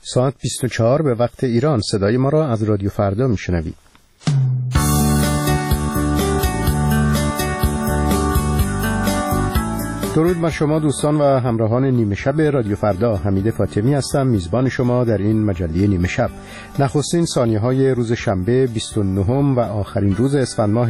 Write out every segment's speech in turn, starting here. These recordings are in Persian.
ساعت 24 به وقت ایران. صدای ما را از رادیو فردا میشنوید. درود بر شما دوستان و همراهان نیمه شب رادیو فردا. حمید فاطمی هستم، میزبان شما در این مجله نیمه شب. نخستین ثانیه‌های روز شنبه 29 و آخرین روز اسفند ماه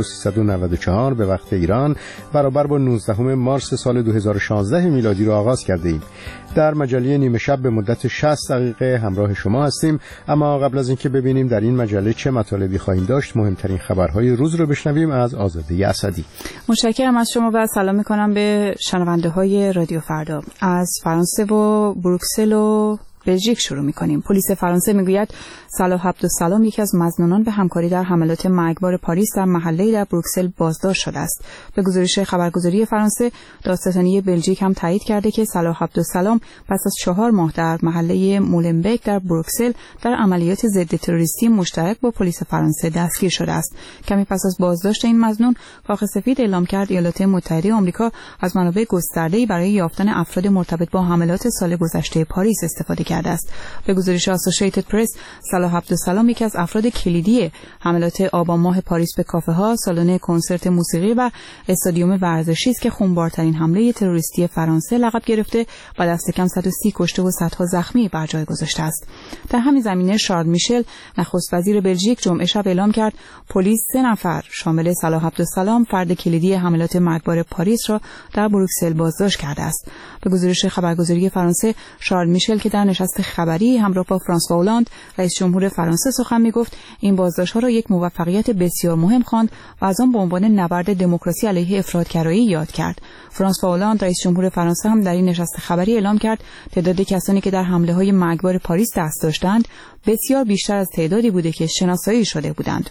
1394 به وقت ایران برابر با 19 مارس سال 2016 میلادی را آغاز کرده ایم. در مجله نیمه شب به مدت 60 دقیقه همراه شما هستیم، اما قبل از اینکه ببینیم در این مجله چه مطالبی خواهیم داشت، مهمترین خبرهای روز رو بشنویم از آزاده اسدی. متشکرم از شما و سلام می‌کنم به شنونده های رادیو فردا. از فرانسه و بروکسل و بلژیک شروع می‌کنیم. پلیس فرانسه میگوید صلاح عبدالسلام یکی از مظنونان به همکاری در حملات مرگبار پاریس در محله‌ای در بروکسل بازداشت شده است. به گزارش خبرگزاری فرانسه، دادستانی بلژیک هم تایید کرده که صلاح عبدالسلام پس از 4 ماه در محله مولنبک در بروکسل در عملیات ضد تروریستی مشترک با پلیس فرانسه دستگیر شده است. کمی پس از بازداشت این مظنون، کاخ سفید اعلام کرد ایالات متحده آمریکا از منابع گسترده‌ای برای یافتن افراد مرتبط با حملات سال گذشته پاریس استفاده کرده است. به گزارش آسوشییتد پرس، صلاح عبدالسلام یکی از افراد کلیدی حملات آبان ماه پاریس به کافه‌ها، سالن کنسرت موسیقی و استادیوم ورزشی است که خونبارترین حمله تروریستی فرانسه لقب گرفته و دست کم 130 کشته و صدها زخمی بر جای گذاشته است. در همین زمینه شارل میشل، نخست وزیر بلژیک، جمعه شب اعلام کرد پلیس 3 نفر شامل صلاح عبدالسلام، فرد کلیدی حملات مرگبار پاریس را در بروکسل بازداشت کرده است. به گزارش خبرگزاری فرانسه، شارل میشل که در نشست خبری همراه با فرانسوا هولند، رئیس جمهور فرانسه، سخن میگفت، این بازداشت‌ها را یک موفقیت بسیار مهم خواند و از آن به عنوان نبرد دموکراسی علیه افراطگرایی یاد کرد. فرانسوا هولند، رئیس جمهور فرانسه، هم در این نشست خبری اعلام کرد تعداد کسانی که در حمله‌های مرگبار پاریس دست داشتند بسیار بیشتر از تعدادی بوده که شناسایی شده بودند.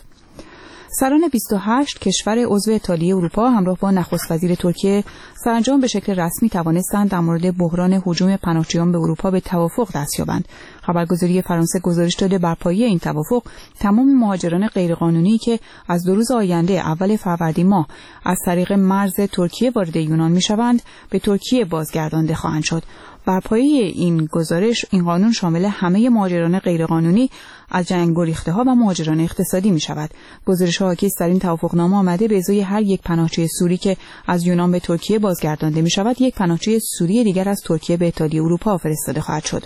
سران 28 کشور عضو اتحادیه اروپا همراه با نخست وزیر ترکیه سرانجام به شکل رسمی توانستند در مورد بحران هجوم پناهجویان به اروپا به توافق دست یابند. خبرگزاری فرانسه گزارش داده بر پایه این توافق تمام مهاجران غیرقانونی که از 2 روز آینده اول فروردین ماه از طریق مرز ترکیه وارد یونان میشوند به ترکیه بازگردانده خواهند شد. بر پایه این گزارش این قانون شامل همه مهاجران غیرقانونی از جنگ گریخته‌ها و مهاجران اقتصادی می‌شود. گزارش حاکی در این توافقنامه آمده به ازای هر یک پناهجوی سوری که از یونان به ترکیه بازگردانده می‌شود، یک پناهجوی سوری دیگر از ترکیه به اتحادیه اروپا فرستاده خواهد شد.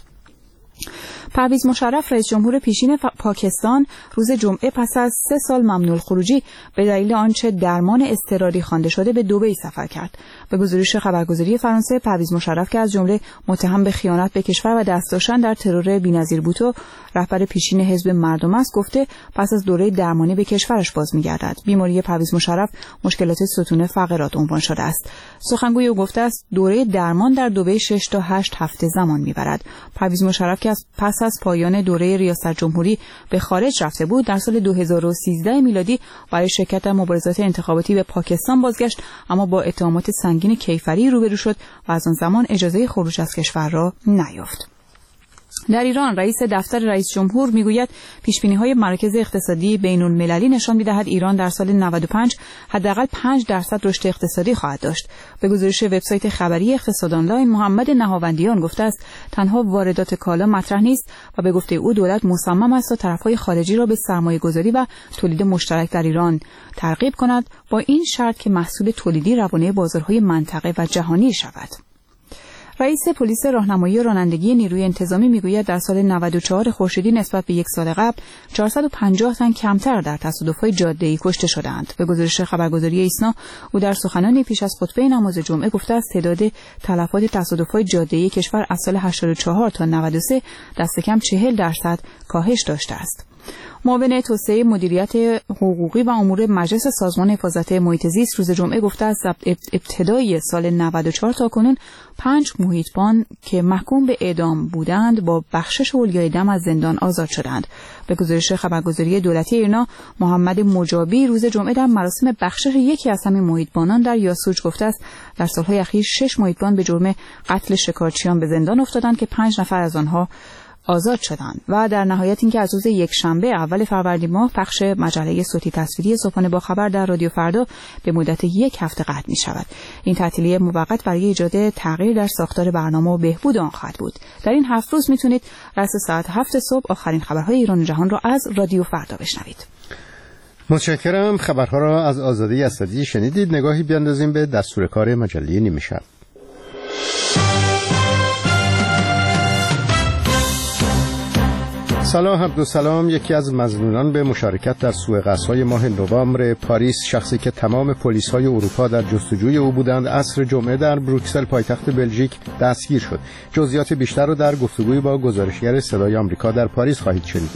پرویز مشرف، رئیس جمهور پیشین پاکستان، روز جمعه پس از 3 سال ممنوع الخروجی به دلیل آنچه درمان اضطراری خوانده شده به دبی سفر کرد. به گزارش خبرگزاری فرانسه، پرویز مشرف که از جمله متهم به خیانت به کشور و دست داشتن در ترور بی‌نظیر بوتو، رهبر پیشین حزب مردم است، گفته پس از دوره درمانی به کشورش باز می‌گردد. بیماری پرویز مشرف مشکلات ستون فقرات عنوان شده است. سخنگوی او گفته است دوره درمان در دبی 6 تا 8 هفته زمان می‌برد. پرویز مشرف که پس از پایان دوره ریاست جمهوری به خارج رفته بود، در سال 2013 میلادی برای شرکت در مبارزات انتخاباتی به پاکستان بازگشت، اما با اتهامات سنگین کیفری روبرو شد و از آن زمان اجازه خروج از کشور را نیافت. در ایران، رئیس دفتر رئیس جمهور میگوید پیشبینی‌های مراکز اقتصادی بین‌المللی نشان می‌دهد ایران در سال 95 حداقل 5% رشد اقتصادی خواهد داشت. به گزارش وبسایت خبری اقتصاد آنلاین، محمد نهاوندیان گفته است تنها واردات کالا مطرح نیست و به گفته او دولت مصمم است تا طرف‌های خارجی را به سرمایه‌گذاری و تولید مشترک در ایران ترغیب کند، با این شرط که محصول تولیدی روانه بازارهای منطقه و جهانی شود. رئیس پلیس راهنمایی و رانندگی نیروی انتظامی میگوید در سال 94 خورشیدی نسبت به 1 سال قبل 450 تن کمتر در تصادف‌های جاده‌ای کشته شدند. به گزارش خبرگزاری ایسنا، او در سخنانی پیش از خطبه نماز جمعه گفته است تعداد تلفات تصادف‌های جاده‌ای کشور از سال 84 تا 93 دست کم 40% کاهش داشته است. معاون توسعه مدیریت حقوقی و امور مجلس سازمان حفاظت محیط زیست روز جمعه گفته است ابتدای سال 94 تا کنون 5 محیطبان که محکوم به اعدام بودند با بخشش اولیای دم از زندان آزاد شدند. به گزارش خبرگزاری دولتی ایرنا، محمد مجابی روز جمعه در مراسم بخشش یکی از همین محیطبانان در یاسوج گفته است در سالهای اخیر 6 محیطبان به جرم قتل شکارچیان به زندان افتادند که 5 نفر از آنها آزاد شدند و در نهایت اینکه از روز یکشنبه اول فروردین ماه پخش مجله صوتی تصویری صبحانه با خبر در رادیو فردا به مدت 1 هفته قطع می شود. این تعطیلی موقت برای ایجاد تغییر در ساختار برنامه و بهبود آن خواهد بود. در این 7 روز میتونید رأس ساعت 7 صبح آخرین خبرهای ایران و جهان را از رادیو فردا بشنوید. متشکرم. خبرها را از آزادی اسدی شنیدید. نگاهی بیاندازیم به دستور کار مجله نیمه شب. صلاح عبدالسلام، یکی از مظنونان به مشارکت در سوء ماه نوامبر پاریس، شخصی که تمام پلیس‌های اروپا در جستجوی او بودند، عصر جمعه در بروکسل پایتخت بلژیک دستگیر شد. جزئیات بیشتر را در گفتگوی با گزارشگر صدای آمریکا در پاریس خواهید شنید.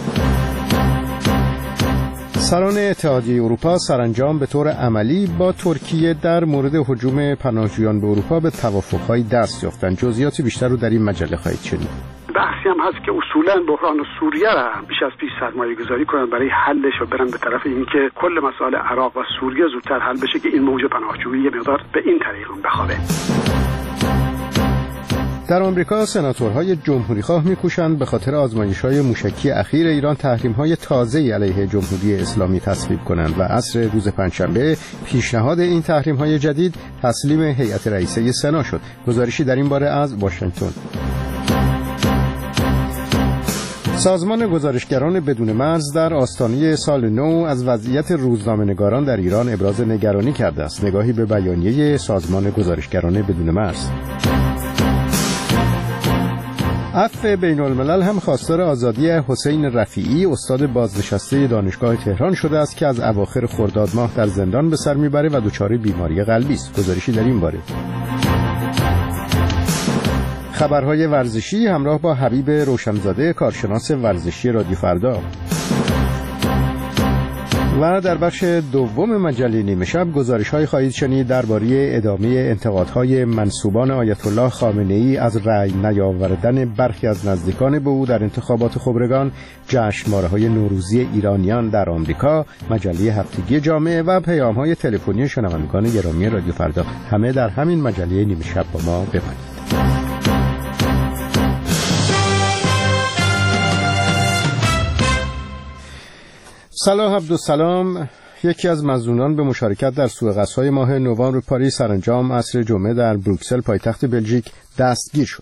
سران اتحادیه اروپا سرانجام به طور عملی با ترکیه در مورد هجوم پناهجویان به اروپا به توافق‌های دست یافتند. جزئیات بیشتر رو در این مجله خواهید شنید. بحثی هم هست که اصولاً بحران سوریه را بیش از پیش سرمایه‌گذاری کنن برای حلش و برن به طرف اینکه کل مسائل عراق و سوریه زودتر حل بشه که این موج پناهجویی یه مقدار به این طریق بخوابه. در آمریکا سناتورهای جمهوریخواه می‌کوشند به خاطر آزمایش‌های موشکی اخیر ایران تحریم‌های تازه‌ای علیه جمهوری اسلامی تصویب کنند و عصر روز پنجشنبه پیشنهاد این تحریم‌های جدید تسلیم هیئت رئیسه سنا شد. گزارشی در این باره از واشنگتن. سازمان گزارشگران بدون مرز در آستانه سال نو از وضعیت روزنامه‌نگاران در ایران ابراز نگرانی کرده است. نگاهی به بیانیه سازمان گزارشگران بدون مرز. عفو بین الملل هم خواستار آزادی حسین رفیعی، استاد بازنشسته دانشگاه تهران شده است که از اواخر خرداد ماه در زندان به سر میبره و دچار بیماری قلبی است. گزارشی در این باره. خبرهای ورزشی همراه با حبیب روشنزاده، کارشناس ورزشی رادیو فردا. و در بخش دوم مجله نیمه شب گزارش‌های خواهید شنید درباره ادامه انتقادهای منسوبان آیت الله خامنه‌ای از رأی نیاوردن برخی از نزدیکان به او در انتخابات خبرگان، جشنواره‌های نوروزی ایرانیان در آمریکا، مجله هفتگی جامعه و پیام‌های تلفنی شنوندگان گرامی رادیو فردا. همه در همین مجله نیمه شب با ما بمانید. صلاح عبدالسلام، یکی از مظنونان به مشارکت در سوء ماه نوامبر پاریس، سرانجام عصر جمعه در بروکسل پایتخت بلژیک دستگیر شد.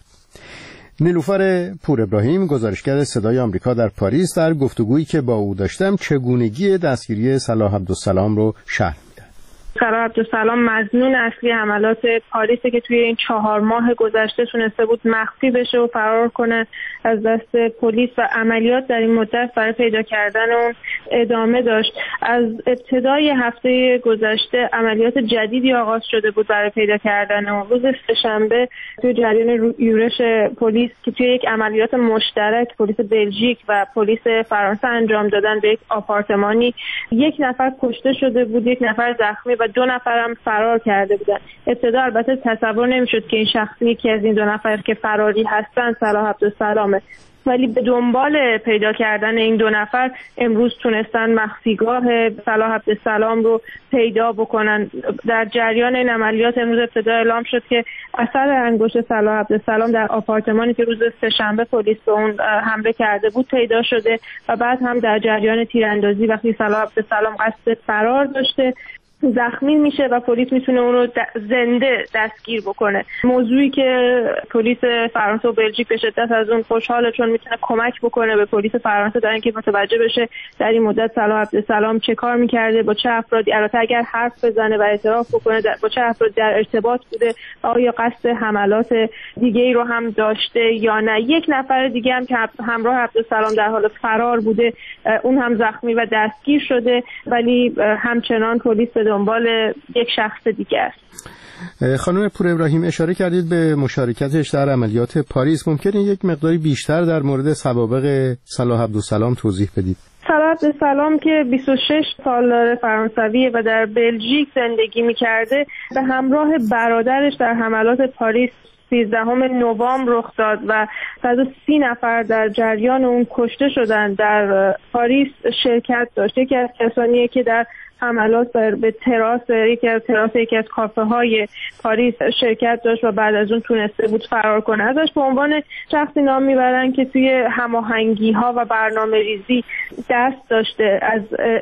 نیلوفر پور ابراهیم، گزارشگر صدای آمریکا در پاریس، در گفتگویی که با او داشتم چگونگی دستگیری صلاح عبدالسلام رو شرح می‌دهد. صلاح عبدالسلام مظنون اصلی حملات پاریسه که توی این 4 ماه گذشته تونسته بود مخفی بشه و فرار کنه از دست پلیس و عملیات در این مدت برای پیدا کردن اون ادامه داشت. از ابتدای هفته گذشته عملیات جدیدی آغاز شده بود برای پیدا کردن اون. روز سه‌شنبه توی جریان یورش پلیس که توی یک عملیات مشترک پلیس بلژیک و پلیس فرانسه انجام دادن به یک آپارتمانی، 1 نفر کشته شده بود، 1 نفر زخمی و 2 نفر هم فرار کرده بودن. ابتدا البته تصور نمیشد که این شخصی که از این 2 نفر که فراری هستن صلاح عبدالسلامه، ولی به دنبال پیدا کردن این 2 نفر امروز تونستن مخفیگاه صلاح عبدالسلام رو پیدا بکنن. در جریان این عملیات امروز ابتدا اعلام شد که اثر انگشت صلاح عبدالسلام در آپارتمانی که روز سه‌شنبه پلیس به اون حمله کرده بود پیدا شده و بعد هم در جریان تیراندازی وقتی صلاح عبدالسلام قصد فرار داشته زخمی میشه و پلیس میتونه اون رو زنده دستگیر بکنه. موضوعی که پلیس فرانسه و بلژیک به شدت از اون خوشحاله، چون میتونه کمک بکنه به پلیس فرانسه در اینکه متوجه بشه در این مدت صلاح عبدالسلام چه کار میکرده، با چه افرادی، البته اگر حرف بزنه و اعتراف بکنه با چه افرادی در ارتباط بوده و آیا قصد حملات دیگه‌ای رو هم داشته یا نه. 1 نفر دیگه هم که همراه عبدالسلام در حال فرار بوده اون هم زخمی و دستگیر شده، ولی همچنان پلیس دنبال یک شخص دیگه است. خانم پور ابراهیم، اشاره کردید به مشارکتش در عملیات پاریس. ممکنه یک مقداری بیشتر در مورد سوابق صلاح عبدالسلام توضیح بدید؟ صلاح عبدالسلام که 26 سال فرانسویه و در بلژیک زندگی می‌کرده، به همراه برادرش در حملات پاریس 13 نوامبر رخ داد و 130 نفر در جریان اون کشته شدند. در پاریس شرکت داشت. یکی از کسانیه که در حملات به یکی از کافه های پاریس شرکت داشت و بعد از اون تونسته بود فرار کنه. ازش به عنوان شخصی نام میبرن که توی هماهنگی ها و برنامه ریزی دست داشته، از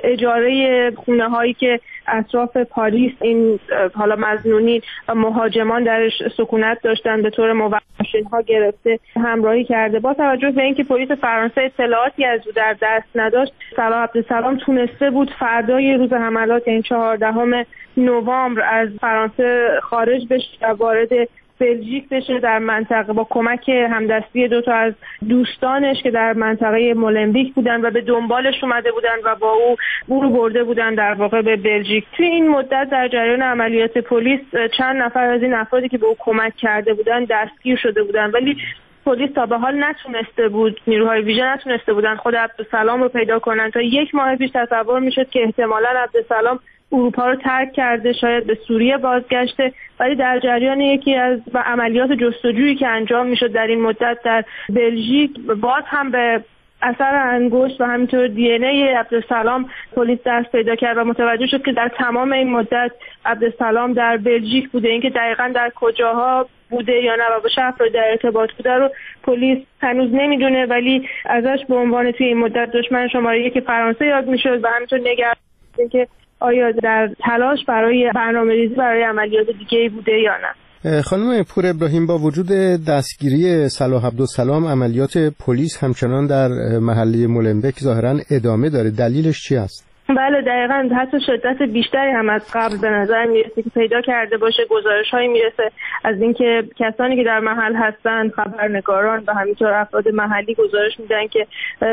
اجاره خونه هایی که اطراف پاریس این حالا مظنونین و مهاجمان درش سکونت داشتن به طور موشین ها گرفته همراهی کرده. با توجه به اینکه پلیس فرانسه اطلاعاتی از او در دست نداشت، صلاح عبدالسلام تونسته بود فردای روز حملات، یعنی 14 نوامبر، از فرانسه خارج بشه و وارد بلژیک بشه در منطقه با کمک همدستی 2 از دوستانش که در منطقه مولنبیک بودن و به دنبالش اومده بودن و با او رو برده بودن در واقع به بلژیک. توی این مدت در جریان عملیات پلیس چند نفر از این افرادی که به او کمک کرده بودن دستگیر شده بودن، ولی پلیس تا به حال نتونسته بود، نیروهای ویژه نتونسته بودن خود عبدالسلام رو پیدا کنن. تا 1 ماه پیش تصور میشد که احتمالاً عبدالسلام اروپا رو ترک کرده، شاید به سوریه بازگشته، ولی در جریان یکی از عملیات جستجویی که انجام میشد در این مدت در بلژیک، باز هم به اثر انگشت و همینطور دی ان ای عبدالسلام پلیس دست پیدا کرد و متوجه شد که در تمام این مدت عبدالسلام در بلژیک بوده. اینکه دقیقاً در کجاها بوده یا نه و با شهر در ارتباط بوده رو پلیس هنوز نمیدونه، ولی ازش به عنوان توی این مدت دشمن شماره 1 فرانسه یاد میشد و همینطور نگران که آیا در تلاش برای برنامه‌ریزی برای عملیات دیگه‌ای بوده یا نه. خانم پور ابراهیم، با وجود دستگیری صلاح عبدالسلام عملیات پلیس همچنان در محله مولنبیک ظاهراً ادامه داره. دلیلش چی است؟ بله دقیقاً، حتی شدت بیشتری هم از قبل به نظر میرسه که پیدا کرده باشه. گزارش‌هایی میرسه از اینکه کسانی که در محل هستن، خبرنگاران و همینطور افراد محلی گزارش میدن که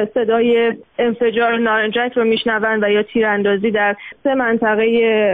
صدای انفجار نارنجک رو میشنون و یا تیراندازی در 3 منطقه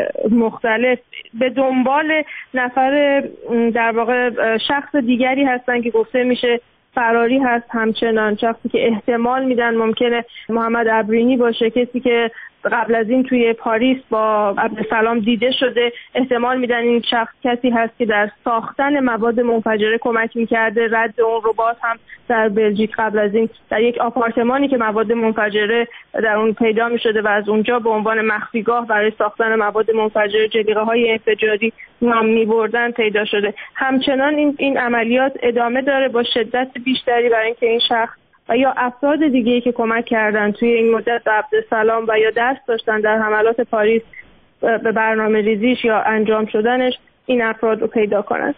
مختلف. به دنبال نفر در واقع شخص دیگری هستن که گفته میشه فراری هست، همچنان شخصی که احتمال میدن ممکنه محمد ابرینی باشه، کسی که قبل از این توی پاریس با عبدالسلام دیده شده. احتمال میدن این شخص کسی هست که در ساختن مواد منفجره کمک میکرده. رد اون رو باز هم در بلژیک قبل از این در یک آپارتمانی که مواد منفجره در اون پیدا میشده و از اونجا به عنوان مخفیگاه برای ساختن مواد منفجره جلیقه‌های انفجاری نام میبردن پیدا شده. همچنان این عملیات ادامه داره با شدت بیشتری برای اینکه این شخص و یا افراد دیگه‌ای که کمک کردن توی این مدت به عبدالسلام و یا دست داشتن در حملات پاریس به برنامه ریزیش یا انجام شدنش، این افراد رو پیدا کنند.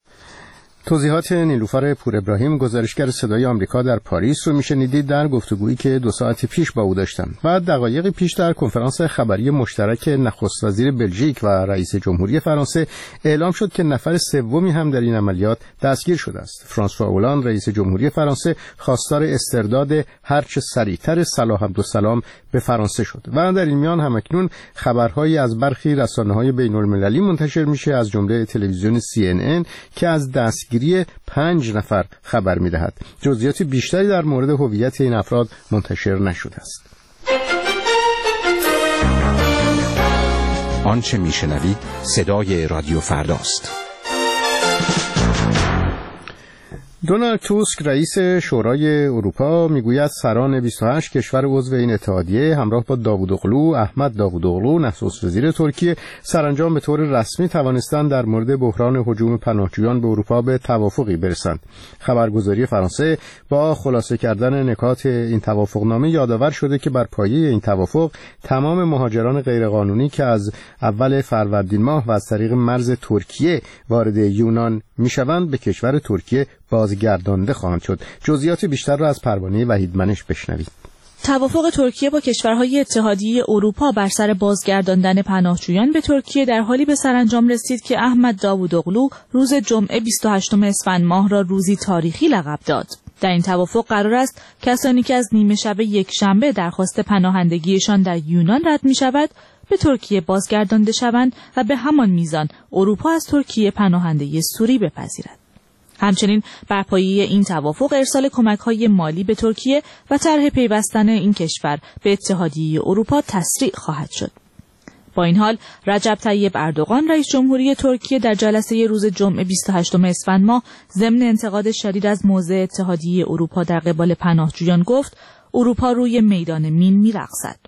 توضیحات نیلوفر پور ابراهیم، گزارشگر صدای آمریکا در پاریس رو میشنیدید در گفتگویی که 2 ساعت پیش با او داشتم. بعد دقایقی پیش در کنفرانس خبری مشترک نخست وزیر بلژیک و رئیس جمهوری فرانسه اعلام شد که نفر سومی هم در این عملیات دستگیر شده است. فرانسوا اولان رئیس جمهوری فرانسه خواستار استرداد هرچه سریعتر صلاح عبدالسلام به فرانسه شد و در این میان همکنون خبرهایی از برخی رسانه‌های بین‌المللی منتشر میشه، از جمله تلویزیون CNN که از دستگیری 5 نفر خبر می‌دهد. جزئیات بیشتری در مورد هویت این افراد منتشر نشده است. آنچه میشنوید صدای رادیو فرداست. دونالد توسک رئیس شورای اروپا میگوید سران 28 کشور عضو این اتحادیه همراه با داوودوغلو، احمد داوودوغلو، نخست وزیر ترکیه، سرانجام به طور رسمی توانستند در مورد بحران هجوم پناهجویان به اروپا به توافقی برسند. خبرگزاری فرانسه با خلاصه کردن نکات این توافقنامه یادآور شده که بر پایه این توافق تمام مهاجران غیرقانونی که از اول فروردین ماه و از طریق مرز ترکیه وارد یونان میشوند به کشور ترکیه بازگردانده خواهند شد. جزئیات بیشتر را از پروانه وحیدمنش بشنوید. توافق ترکیه با کشورهای اتحادیه اروپا بر سر بازگرداندن پناهجویان به ترکیه در حالی به سرانجام رسید که احمد داوودوغلو روز جمعه 28 اسفند ماه را روزی تاریخی لقب داد. در این توافق قرار است کسانی که از نیمه شب یکشنبه درخواست پناهندگیشان در یونان رد می شود به ترکیه بازگردانده شوند و به همان میزان اروپا از ترکیه پناهنده سوری بپذیرد. همچنین بر پایه این توافق ارسال کمک‌های مالی به ترکیه و طرح پیوستن این کشور به اتحادیه اروپا تسریع خواهد شد. با این حال رجب طیب اردوغان رئیس جمهوری ترکیه در جلسه روز جمعه 28 اسفند ماه ضمن انتقاد شدید از موضع اتحادیه اروپا در قبال پناهجویان گفت اروپا روی میدان مین می‌رقصد.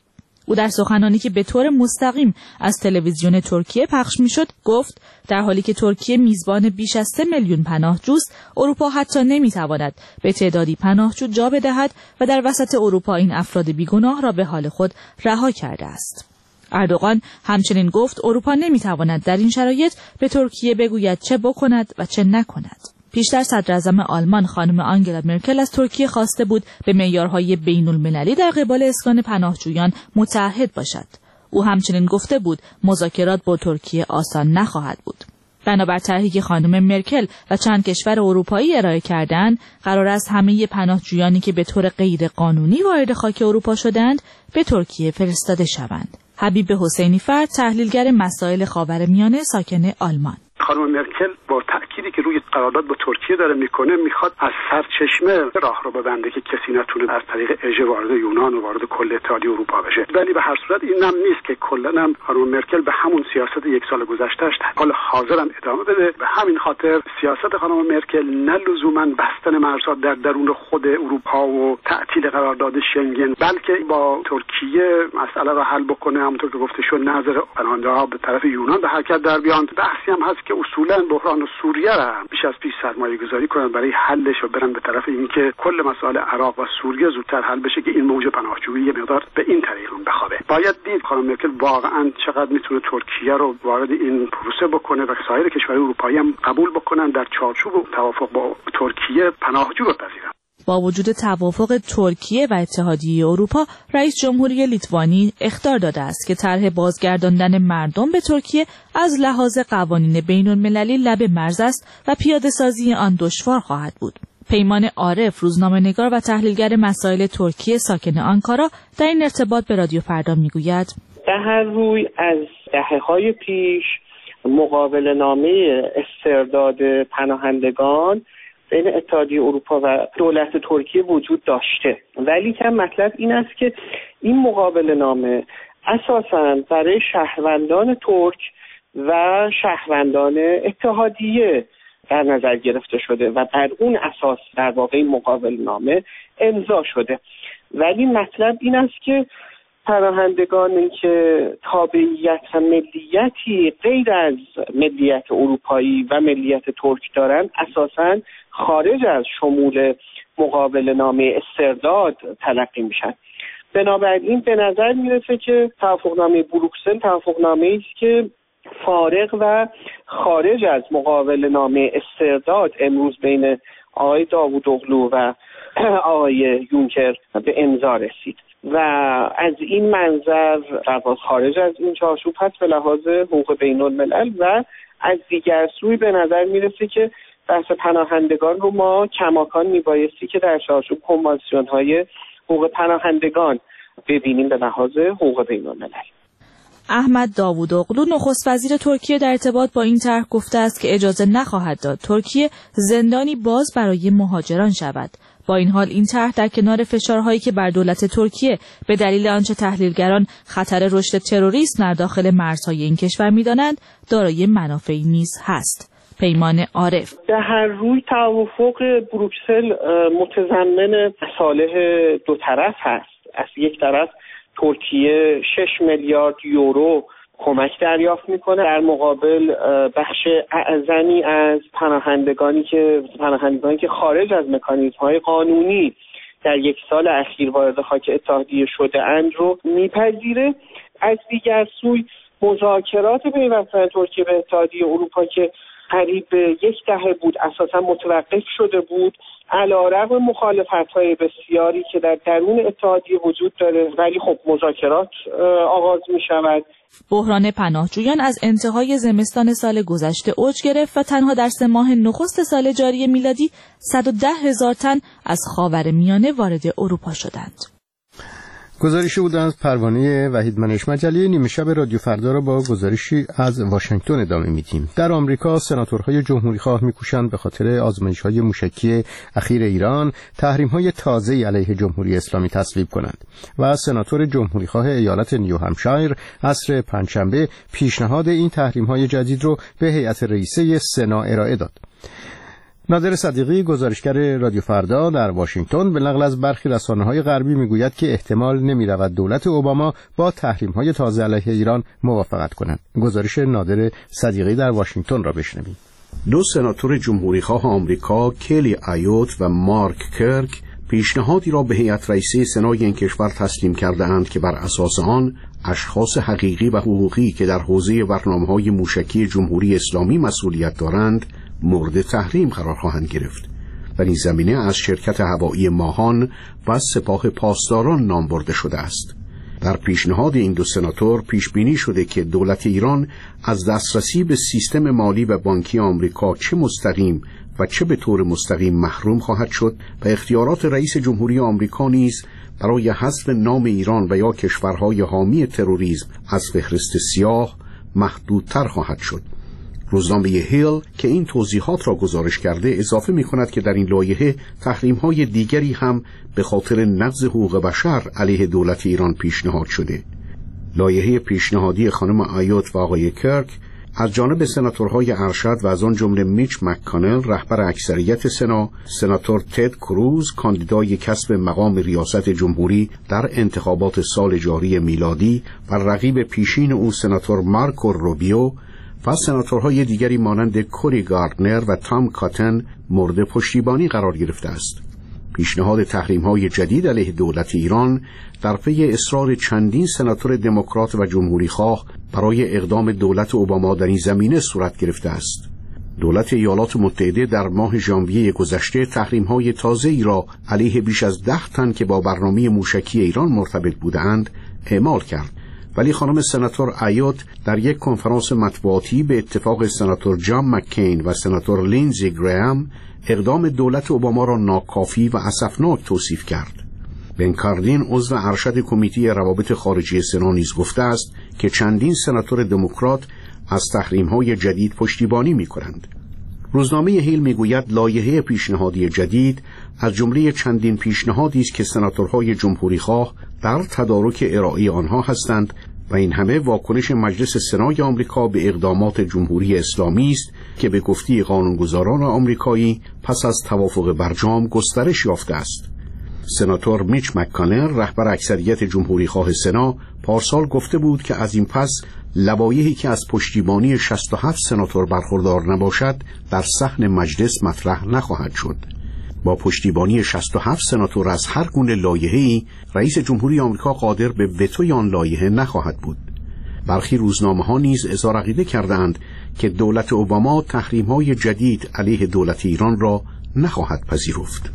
او در سخنانی که به طور مستقیم از تلویزیون ترکیه پخش میشد گفت در حالی که ترکیه میزبان بیش از 3 میلیون پناهجوست، اروپا حتی نمیتواند به تعدادی پناهجو جا بدهد و در وسط اروپا این افراد بیگناه را به حال خود رها کرده است. اردوغان همچنین گفت اروپا نمیتواند در این شرایط به ترکیه بگوید چه بکند و چه نکند. پیشتر صدراعظم آلمان خانم آنگلا مرکل از ترکیه خواسته بود به معیارهای بین‌المللی در قبال اسکان پناهجویان متعهد باشد. او همچنین گفته بود مذاکرات با ترکیه آسان نخواهد بود. بنابر طرحی که خانم مرکل و چند کشور اروپایی ارائه کردند، قرار است همه پناهجویانی که به طور غیر قانونی وارد خاک اروپا شدند به ترکیه فرستاده شوند. حبیب حسینی فرد، تحلیلگر مسائل خاورمیانه ساکن آلمان: خانم مرکل با تأکیدی که روی قرارداد با ترکیه داره میکنه میخواد از سرچشمه راه رو ببنده که کسی نتونه از طریق اژه وارد یونان و وارد کل اتحادیه اروپا بشه. ولی به هر صورت این هم نیست که کلا هم خانم مرکل به همون سیاست یک سال گذشتهش حال حاضرم ادامه بده. به همین خاطر سیاست خانم مرکل نه لزوما بستن مرزها در درون خود اروپا و تعطیل قرارداد شنگن، بلکه با ترکیه مسئله رو حل بکنه. همونطور که گفته شد نظر پناهنده‌ها به طرف یونان به حرکت در بیان. بحثی هم هست که اصولا بحران سوریه را بیش از پیش سرمایه گذاری کنن برای حلش و برن به طرف اینکه کل مسائل عراق و سوریه زودتر حل بشه که این موج پناهجویی یه مقدار به این طریق بخوابه. باید دید خانم مرکل واقعا چقدر میتونه ترکیه رو وارد این پروسه بکنه و سایر کشورهای اروپایی هم قبول بکنن در چارچوب توافق با ترکیه پناهجو بپذیرن. با وجود توافق ترکیه و اتحادیه اروپا، رئیس جمهوری لیتوانی اخطار داده است که طرح بازگرداندن مردم به ترکیه از لحاظ قوانین بین‌المللی لب مرز است و پیاده‌سازی آن دشوار خواهد بود. پیمان عارف، روزنامه‌نگار و تحلیلگر مسائل ترکیه ساکن آنکارا، در این ارتباط به رادیو فردا میگوید: در هر روی از دهه‌های پیش مقابله‌نامه استرداد پناهندگان بین اتحادیه اروپا و دولت ترکیه وجود داشته، ولی که مطلب این است که این مقابله‌نامه اساساً برای شهروندان ترک و شهروندان اتحادیه در نظر گرفته شده و بر اون اساس در واقع این مقابله‌نامه امضا شده. ولی مطلب این است که پناهندگانی که تابعیت و ملیتی غیر از ملیت اروپایی و ملیت ترک دارند اساساً خارج از شمول مقابله‌نامه استرداد تلقی میشن. بنابراین به نظر میرسه که توافقنامه بروکسل توافقنامه‌ای است که فارغ و خارج از مقابله‌نامه استرداد امروز بین آقای داوودوغلو و آقای یونکر به امضا رسید و از این منظر در خارج از این چارچوب هست به لحاظ حقوق بین‌الملل و از دیگر سوی به نظر میرسه که بحث پناهندگان رو ما کماکان میبایستی که در چارچوب کنوانسیون‌های حقوق پناهندگان ببینیم به لحاظ حقوق بین‌الملل. احمد داوودوغلو، نخست وزیر ترکیه، در ارتباط با این طرح گفته است که اجازه نخواهد داد ترکیه زندانی باز برای مهاجران شود. با این حال این طرح در کنار فشارهایی که بر دولت ترکیه به دلیل آنچه تحلیلگران خطر رشد تروریسم در داخل مرزهای این کشور می‌دانند، دارای منافعی نیز هست. پیمان عارف: در هر روی توافق بروکسل متضمن مصالح دو طرف هست. از یک طرف ترکیه 6 میلیارد یورو کمک دریافت میکنه، در مقابل بخش اعظمی از پناهندگانی که خارج از مکانیزم‌های قانونی در یک سال اخیر وارد خاک اتحادیه شده اند رو میپذیره. از دیگر سوی مذاکرات پیوستن ترکیه به اتحادیه اروپا که قریب به 10 دهه بود اساسا متوقف شده بود، علیرغم مخالفت‌های بسیاری که در درون اتحادیه وجود داره، ولی خب مذاکرات آغاز می‌شود. بحران پناهجویان از انتهای زمستان سال گذشته اوج گرفت و تنها در 3 ماه نخست سال جاری میلادی 110,000 تن از خاورمیانه وارد اروپا شدند. گزارشی بود از پروانه وحید منش. مجله نیمه شب رادیو فردا را با گزارشی از واشنگتن ادامه میدیم. در آمریکا سناتورهای جمهوریخواه میکوشند به خاطر آزمایش‌های موشکی اخیر ایران تحریم‌های تازه‌ای علیه جمهوری اسلامی تصویب کنند و سناتور جمهوریخواه ایالت نیو همشایر عصر پنجشنبه پیشنهاد این تحریم‌های جدید را به هیئت رئیسه سنا ارائه داد. نادر صدیقی گزارشگر رادیو فردا در واشنگتن به نقل از برخی رسانه‌های غربی میگوید که احتمال نمی‌رود دولت اوباما با تحریم‌های تازه علیه ایران موافقت کند. گزارش نادر صدیقی در واشنگتن را بشنوید. دو سناتور جمهوریخواه آمریکا، کلی آیوت و مارک کرک، پیشنهادی را به هیئت رئیسه سنای این کشور تسلیم کرده اند که بر اساس آن اشخاص حقیقی و حقوقی که در حوزه برنامه‌های موشکی جمهوری اسلامی مسئولیت دارند مورد تحریم قرار خواهند گرفت. در این زمینه از شرکت هوایی ماهان و سپاه پاسداران نام برده شده است. در پیشنهاد این دو سناتور پیش بینی شده که دولت ایران از دسترسی به سیستم مالی و بانکی آمریکا چه مستقیم و چه به طور مستقیم محروم خواهد شد و اختیارات رئیس جمهوری آمریکا نیز برای حذف نام ایران و یا کشورهای حامی تروریسم از فهرست سیاه محدودتر خواهد شد. روزنامه هیل که این توضیحات را گزارش کرده اضافه می کند که در این لایحه تحریم‌های دیگری هم به خاطر نقض حقوق بشر علیه دولت ایران پیشنهاد شده. لایحه پیشنهادی خانم آیوت و آقای کرک از جانب سناتورهای ارشد و از آن جمله میچ مک‌کانل رهبر اکثریت سنا، سناتور تد کروز کاندیدای کسب مقام ریاست جمهوری در انتخابات سال جاری میلادی و رقیب پیشین او سناتور مارکو روبیو و سناتورهای دیگری مانند کوری گاردنر و تام کاتن مورد پشتیبانی قرار گرفته است. پیشنهاد تحریم‌های جدید علیه دولت ایران در پی اصرار چندین سناتور دموکرات و جمهوری‌خواه برای اقدام دولت اوباما در این زمینه صورت گرفته است. دولت ایالات متحده در ماه ژانویه گذشته تحریم‌های تازه‌ای را علیه بیش از 10 تن که با برنامه موشکی ایران مرتبط بودند اعمال کرد. ولی خانم سناتور آیوت در یک کنفرانس مطبوعاتی به اتفاق سناتور جان مککین و سناتور لینزی گرام اقدام دولت اوباما را ناکافی و اسفناک توصیف کرد. بن کاردین عضو ارشد کمیته روابط خارجی سنا نیز گفته است که چندین سناتور دموکرات از تحریم‌های جدید پشتیبانی می‌کنند. روزنامه هیل میگوید لایحه پیشنهادی جدید از جمله چندین پیشنهادی است که سناتورهای جمهوری‌خواه در تدارک ارائه آنها هستند و این همه واکنش مجلس سنای آمریکا به اقدامات جمهوری اسلامی است که به گفته قانونگذاران آمریکایی پس از توافق برجام گسترش یافته است. سناتور میچ مک‌کانل رهبر اکثریت جمهوری‌خواه سنا پارسال گفته بود که از این پس لوایحی که از پشتیبانی 67 سناتور برخوردار نباشد در صحن مجلس مطرح نخواهد شد. با پشتیبانی 67 سناتور از هر گونه لایحه‌ای رئیس جمهوری آمریکا قادر به وتوی آن لایحه نخواهد بود. برخی روزنامه‌ها نیز اظهار عقیده کردند که دولت اوباما تحریم‌های جدید علیه دولت ایران را نخواهد پذیرفت.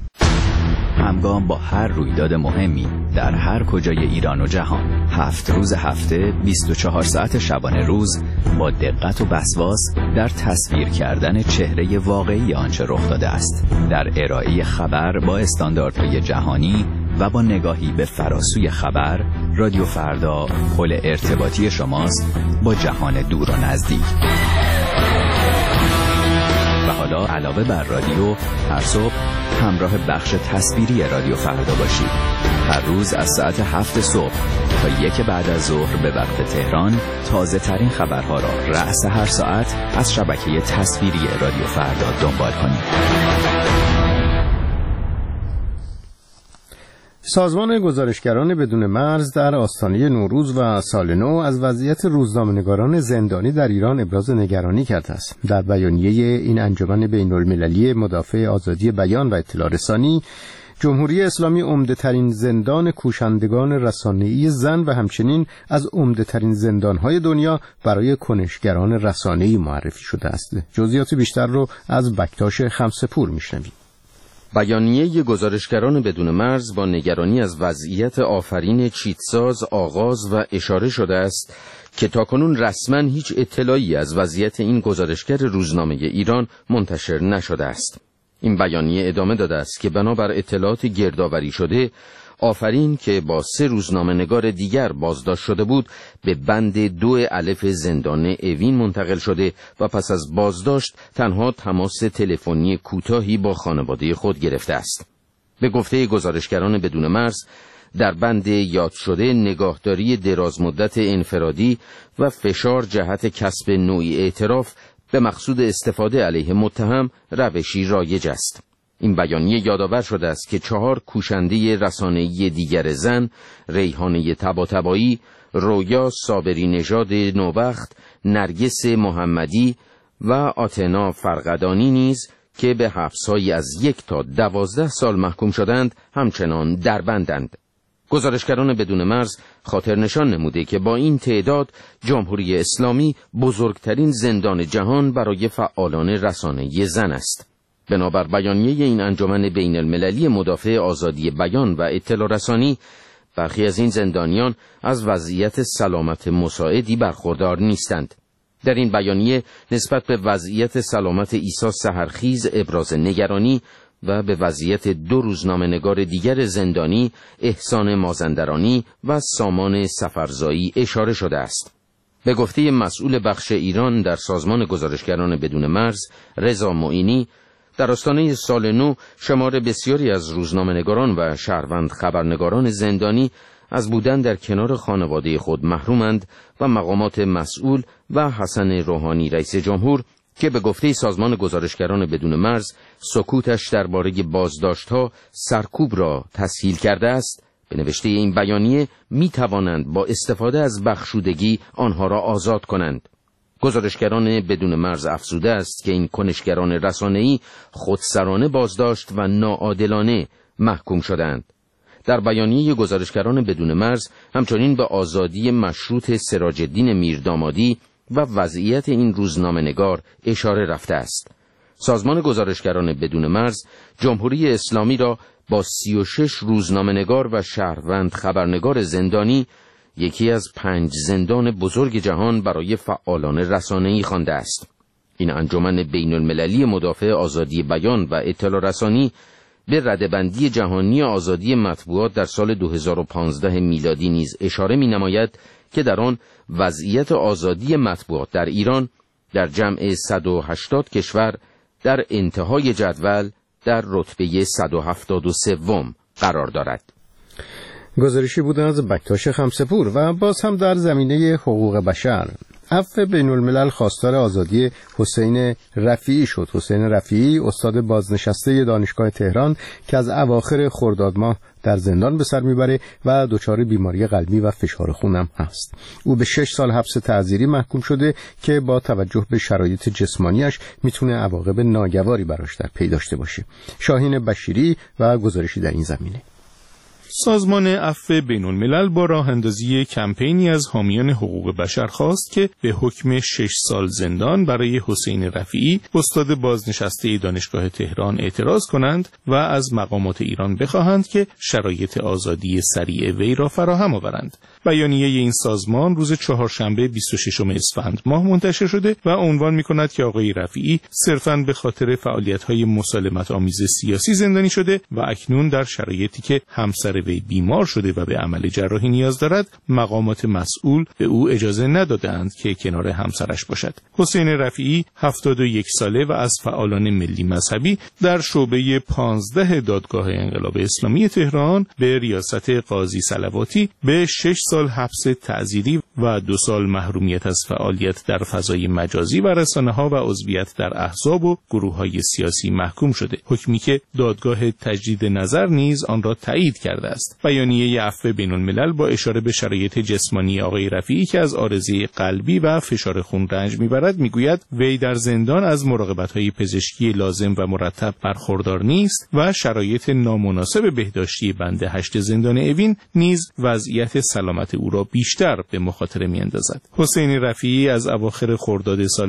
همگام با هر رویداد مهمی در هر کجای ایران و جهان 7 روز هفته 24 ساعت شبانه روز با دقت و وسواس در تصویر کردن چهره واقعی آنچه رخ داده است، در ارائه خبر با استانداردهای جهانی و با نگاهی به فراسوی خبر، رادیو فردا پل ارتباطی شماست با جهان دور و نزدیک. و حالا علاوه بر رادیو هر صبح همراه بخش تصویری رادیو فردا باشید. هر روز از ساعت 7 صبح تا 1 بعد از ظهر به وقت تهران تازه ترین خبرها را رأس هر ساعت از شبکه تصویری رادیو فردا دنبال کنید. سازمان گزارشگران بدون مرز در آستانه نوروز و سال نو از وضعیت روزنامه‌نگاران زندانی در ایران ابراز نگرانی کرده است. در بیانیه این انجمن بین‌المللی مدافع آزادی بیان و اطلاع رسانی، جمهوری اسلامی عمده‌ترین زندان کوشندگان رسانه‌ای زن و همچنین از عمده‌ترین زندان‌های دنیا برای کنشگران رسانه‌ای معرفی شده است. جزئیات بیشتر رو از بکتاش خمسه‌پور می‌شنویم. بیانیه گزارشگران بدون مرز با نگرانی از وضعیت آفرین چیتساز آغاز و اشاره شده است که تاکنون رسما هیچ اطلاعی از وضعیت این گزارشگر روزنامه ایران منتشر نشده است. این بیانیه ادامه داده است که بنابر اطلاعات گردآوری شده، آفرین که با 3 روزنامه‌نگار دیگر بازداشت شده بود به بند 2 الف زندان اوین منتقل شده و پس از بازداشت تنها تماس تلفنی کوتاهی با خانواده خود گرفته است. به گفته گزارشگران بدون مرز، در بند یاد شده نگاهداری درازمدت انفرادی و فشار جهت کسب نوعی اعتراف به مقصود استفاده علیه متهم روشی رایج است. این بیانیه یادآور شده است که 4 کوشنده رسانه‌ای دیگر زن، ریحانه طباطبایی، رویا صابری نژاد نوبخت، نرگس محمدی و آتنا فرقدانی نیز که به حبس‌های از 1 تا 12 سال محکوم شدند همچنان دربندند. گزارشگران بدون مرز خاطر نشان نموده که با این تعداد جمهوری اسلامی بزرگترین زندان جهان برای فعالان رسانه‌ای زن است. بنابر بیانیه این انجمن بین المللی مدافع آزادی بیان و اطلاع رسانی، برخی از این زندانیان از وضعیت سلامت مساعدی برخوردار نیستند. در این بیانیه نسبت به وضعیت سلامت عیسی سحرخیز ابراز نگرانی و به وضعیت 2 روزنامه‌نگار دیگر زندانی، احسان مازندرانی و سامان سفرزایی اشاره شده است. به گفته مسئول بخش ایران در سازمان گزارشگران بدون مرز، رضا معینی، در آستانه سال نو شمار بسیاری از روزنامه‌نگاران و شهروند خبرنگاران زندانی از بودن در کنار خانواده خود محرومند و مقامات مسئول و حسن روحانی رئیس جمهور که به گفته سازمان گزارشگران بدون مرز سکوتش درباره بازداشت‌ها سرکوب را تسهیل کرده است، به نوشته این بیانیه می توانند با استفاده از بخشودگی آنها را آزاد کنند. گزارشگران بدون مرز افزوده است که این کنشگران رسانه‌ای خودسرانه بازداشت و ناعادلانه محکوم شدند. در بیانیه گزارشگران بدون مرز همچنین به آزادی مشروط سراج الدین میردامادی و وضعیت این روزنامه‌نگار اشاره رفته است. سازمان گزارشگران بدون مرز جمهوری اسلامی را با 36 روزنامه‌نگار و شهروند خبرنگار زندانی یکی از 5 زندان بزرگ جهان برای فعالان رسانه‌ای خوانده است. این انجمن بین المللی مدافع آزادی بیان و اطلاع رسانی به رده‌بندی جهانی آزادی مطبوعات در سال 2015 میلادی نیز اشاره می‌نماید که در آن وضعیت آزادی مطبوعات در ایران در جمع 180 کشور در انتهای جدول در رتبه 173 قرار دارد. گزارشی بود از بکتاش خمسه‌پور. و باز هم در زمینه حقوق بشر، عفو بین الملل خواستار آزادی حسین رفیعی شد. حسین رفیعی استاد بازنشسته دانشگاه تهران که از اواخر خرداد ماه در زندان به سر میبره و دچار بیماری قلبی و فشار خون هم هست. او به 6 سال حبس تعزیری محکوم شده که با توجه به شرایط جسمانیش میتونه عواقب ناگواری براش در پی داشته باشه. شاهین بشیری و گزارشی در این زمینه. سازمان عفو بین الملل با راه اندازی کمپینی از حامیان حقوق بشر خواست که به حکم 6 سال زندان برای حسین رفیعی استاد بازنشسته دانشگاه تهران اعتراض کنند و از مقامات ایران بخواهند که شرایط آزادی سریع وی را فراهم آورند. بیانیه این سازمان روز چهارشنبه 26 اسفند ماه منتشر شده و عنوان می‌کند که آقای رفیعی صرفاً به خاطر فعالیت‌های مسالمت آمیز سیاسی زندانی شده و اکنون در شرایطی که همسر وی بیمار شده و به عمل جراحی نیاز دارد، مقامات مسئول به او اجازه ندادند که کنار همسرش باشد. حسین رفیعی 71 ساله و از فعالان ملی مذهبی در شعبه 15 دادگاه انقلاب اسلامی تهران به ریاست قاضی صلواتی به 6 سال حبس تعزیری و 2 سال محرومیت از فعالیت در فضای مجازی و رسانه‌ها و عضویت در احزاب و گروه‌های سیاسی محکوم شده. حکمی که دادگاه تجدید نظر نیز آن را تایید کرده است. بیانیه عفو بین الملل با اشاره به شرایط جسمانی آقای رفیعی که از عارضه قلبی و فشار خون رنج میبرد میگوید وی در زندان از مراقبت‌های پزشکی لازم و مرتب برخوردار نیست و شرایط نامناسب بهداشتی بند 8 زندان اوین نیز وضعیت سلامت او را بیشتر به مخاطره میاندازد. حسین رفیعی از اواخر خرداد سال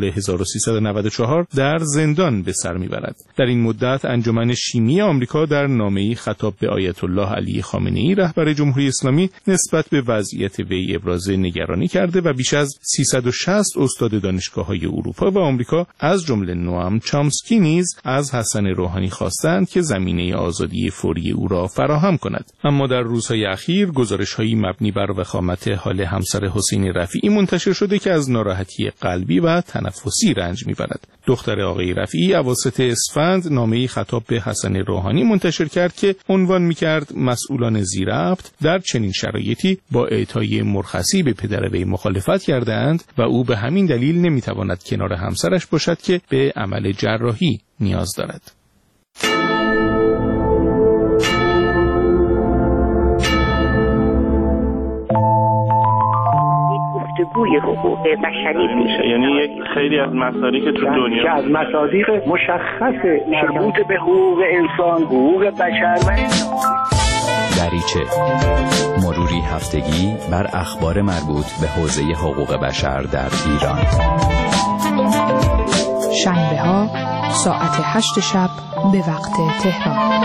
1394 در زندان به سر میبرد. در این مدت انجمن شیمی آمریکا در نامه‌ای خطاب به آیت الله علی خامنه‌ای رهبر جمهوری اسلامی نسبت به وضعیت وی ابراز نگرانی کرده و بیش از 360 استاد دانشگاه‌های اروپا و آمریکا از جمله نوام چامسکی نیز از حسن روحانی خواستند که زمینه آزادی فوری او را فراهم کند. اما در روزهای اخیر گزارش‌هایی مبنی بر وخامت حال همسر حسین رفیعی منتشر شده که از ناراحتی قلبی و تنفسی رنج می‌برد. دختر آقای رفیعی اواسط اسفند نامه‌ای خطاب به حسن روحانی منتشر کرد که عنوان می‌کرد مسئولان مسئولان ذی‌ربط در چنین شرایطی با اعطای مرخصی به پدر وی مخالفت کردند و او به همین دلیل نمیتواند کنار همسرش باشد که به عمل جراحی نیاز دارد. گفتگوی حقوق بشری میشه، یعنی یک خیلی از مسائلی که تو دنیا که از مصادیق مشخص مربوط به حقوق انسان، حقوق بشر و دریچه مروری هفتگی بر اخبار مربوط به حوزه حقوق بشر در ایران. شنبه ها ساعت 8 شب به وقت تهران.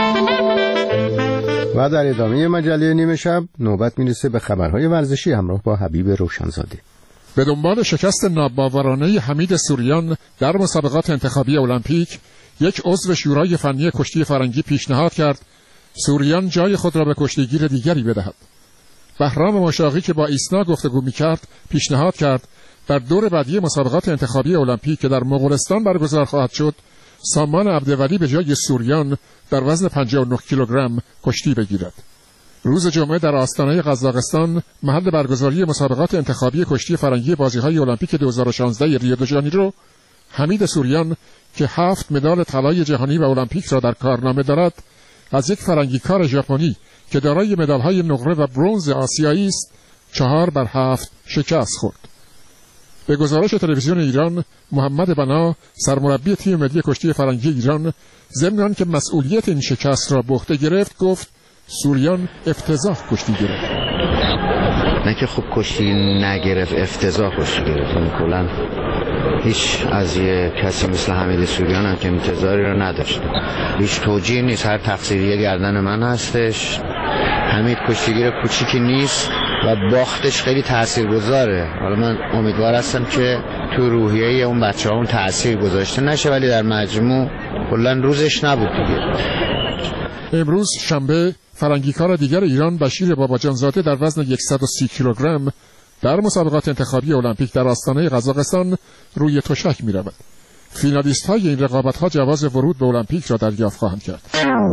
و در ادامه مجله نیمه شب نوبت میرسه به خبرهای ورزشی همراه با حبیب روشنزاده. به دنبال شکست ناباورانه حمید سوریان در مسابقات انتخابی المپیک، یک عضو شورای فنی کشتی فرنگی پیشنهاد کرد سوریان جای خود را به کشتیگیر دیگری بدهد. بهرام مشاقی که با ایسنا گفتگو می‌کرد پیشنهاد کرد در دور بعدی مسابقات انتخابی المپیک که در مغولستان برگزار خواهد شد، سامان عبدولی به جای سوریان در وزن 59 کیلوگرم کشتی بگیرد. روز جمعه در آستانه قزاقستان، محل برگزاری مسابقات انتخابی کشتی فرنگی بازی‌های المپیک 2016 ریو د ژانیرو، حمید سوریان که 7 مدال طلای جهانی و المپیک را در کارنامه دارد، از یک فرنگیکار ژاپنی که دارای مدال‌های نقره و برنز آسیایی است 4-7 شکست خورد. به گزارش تلویزیون ایران، محمد بنا سرمربی تیم ملی کشتی فرنگی ایران ضمن آنکه مسئولیت این شکست را به عهده گرفت گفت سوریان افتضاح کشتی گرفت. نه که خوب کشتی نگرفت، افتضاح کشتی گرفت. کلا هیچ از یه کسی مثل حمید سوریان هم که انتظاری را نداشت. هیچ توجیه نیست، هر تقصیری گردن من هستش. حمید کشتیگیر کوچیکی نیست و باختش خیلی تاثیرگذاره. حالا من امیدوار هستم که تو روحیه اون بچه‌ها اون تاثیر گذاشته نشه، ولی در مجموع کلا روزش نبود دیگه. امروز شنبه فرنگیکار دیگر ایران بشیر باباجانزاده در وزن 130 کیلوگرم در مسابقات انتخابی المپیک در آستانه قزاقستان روی تشک می‌رود. فینالیست‌های این رقابت‌ها جواز ورود به المپیک را دریافت خواهند کرد.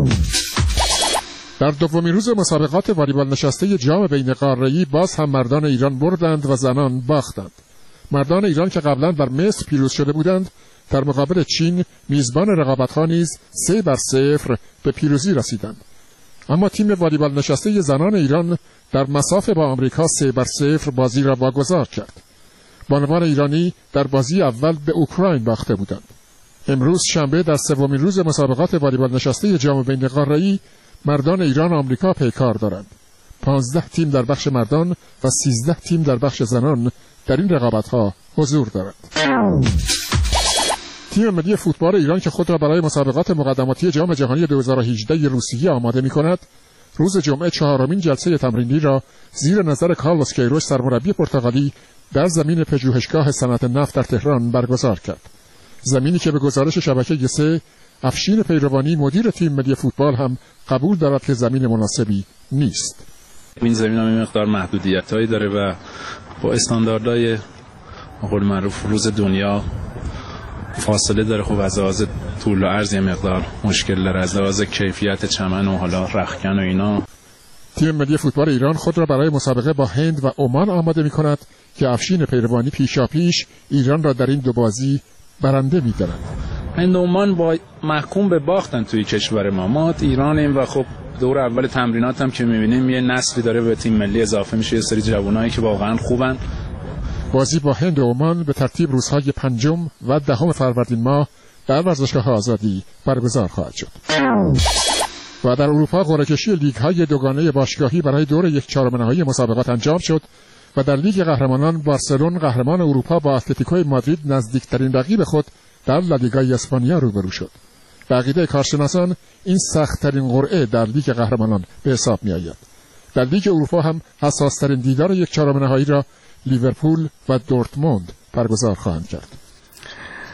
در دومین روز مسابقات والیبال نشسته جام بین قاره‌ای باز هم مردان ایران بردند و زنان باختند. مردان ایران که قبلا بر مصر پیروز شده بودند، در مقابل چین میزبان رقابت‌ها نیز 3-0 به پیروزی رسیدند. اما تیم والیبال نشسته زنان ایران در مساف با آمریکا 3-0 بازی را واگذار کرد. بانوان ایرانی در بازی اول به اوکراین باخته بودند. امروز شنبه در سومین روز مسابقات والیبال نشسته جام بین قاره‌ای مردان ایران آمریکا پیکار دارند. 15 تیم در بخش مردان و 13 تیم در بخش زنان در این رقابت‌ها حضور دارند. تیم ملی فوتبال ایران که خود را برای مسابقات مقدماتی جام جهانی 2018 روسیه آماده می‌کند، روز جمعه 4مین جلسه تمرینی را زیر نظر کارلوس کیروش سرمربی پرتغالی در زمین پژوهشگاه صنعت نفت در تهران برگزار کرد. زمینی که به گزارش شبکه 3 افشین پیروانی مدیر تیم ملی فوتبال هم قبول دارد که زمین مناسبی نیست. این زمین هم مقدار محدودیت‌هایی داره و با استانداردهای قول معروف روز دنیا فاصله داره. خب از لحاظ طول و عرض یه مقدار مشکل داره، از لحاظ کیفیت چمن و حالا رختکن و اینا. تیم ملی فوتبال ایران خود را برای مسابقه با هند و عمان آماده می‌کند که افشین پیروانی پیشاپیش ایران را در این دو بازی برنده می‌دارد. هند و عمان با محکوم به باختن توی کشور ما ایرانیم و خب دور اول تمرینات هم که می‌بینیم یه نسلی داره به تیم ملی اضافه میشه، یه سری جوانایی که واقعا خوبن. بازی با هند و عمان به ترتیب روزهای 5 و 10 فروردین ماه در ورزشگاه آزادی برگزار خواهد شد. و در اروپا قرعه‌کشی لیگ‌های دوگانه باشگاهی برای دور 1/4 نهایی مسابقات انجام شد و در لیگ قهرمانان بارسلون قهرمان اروپا با اتلتیکو مادرید نزدیکترین رقیب خود در لالیگای اسپانیا روبرو شد. به عقیده کارشناسان این سخت‌ترین قرعه در لیگ قهرمانان به حساب می‌آید. در لیگ اروپا هم حساس‌ترین دیدار 1/4 نهایی را لیورپول و دورتموند برگزار خواهند کرد.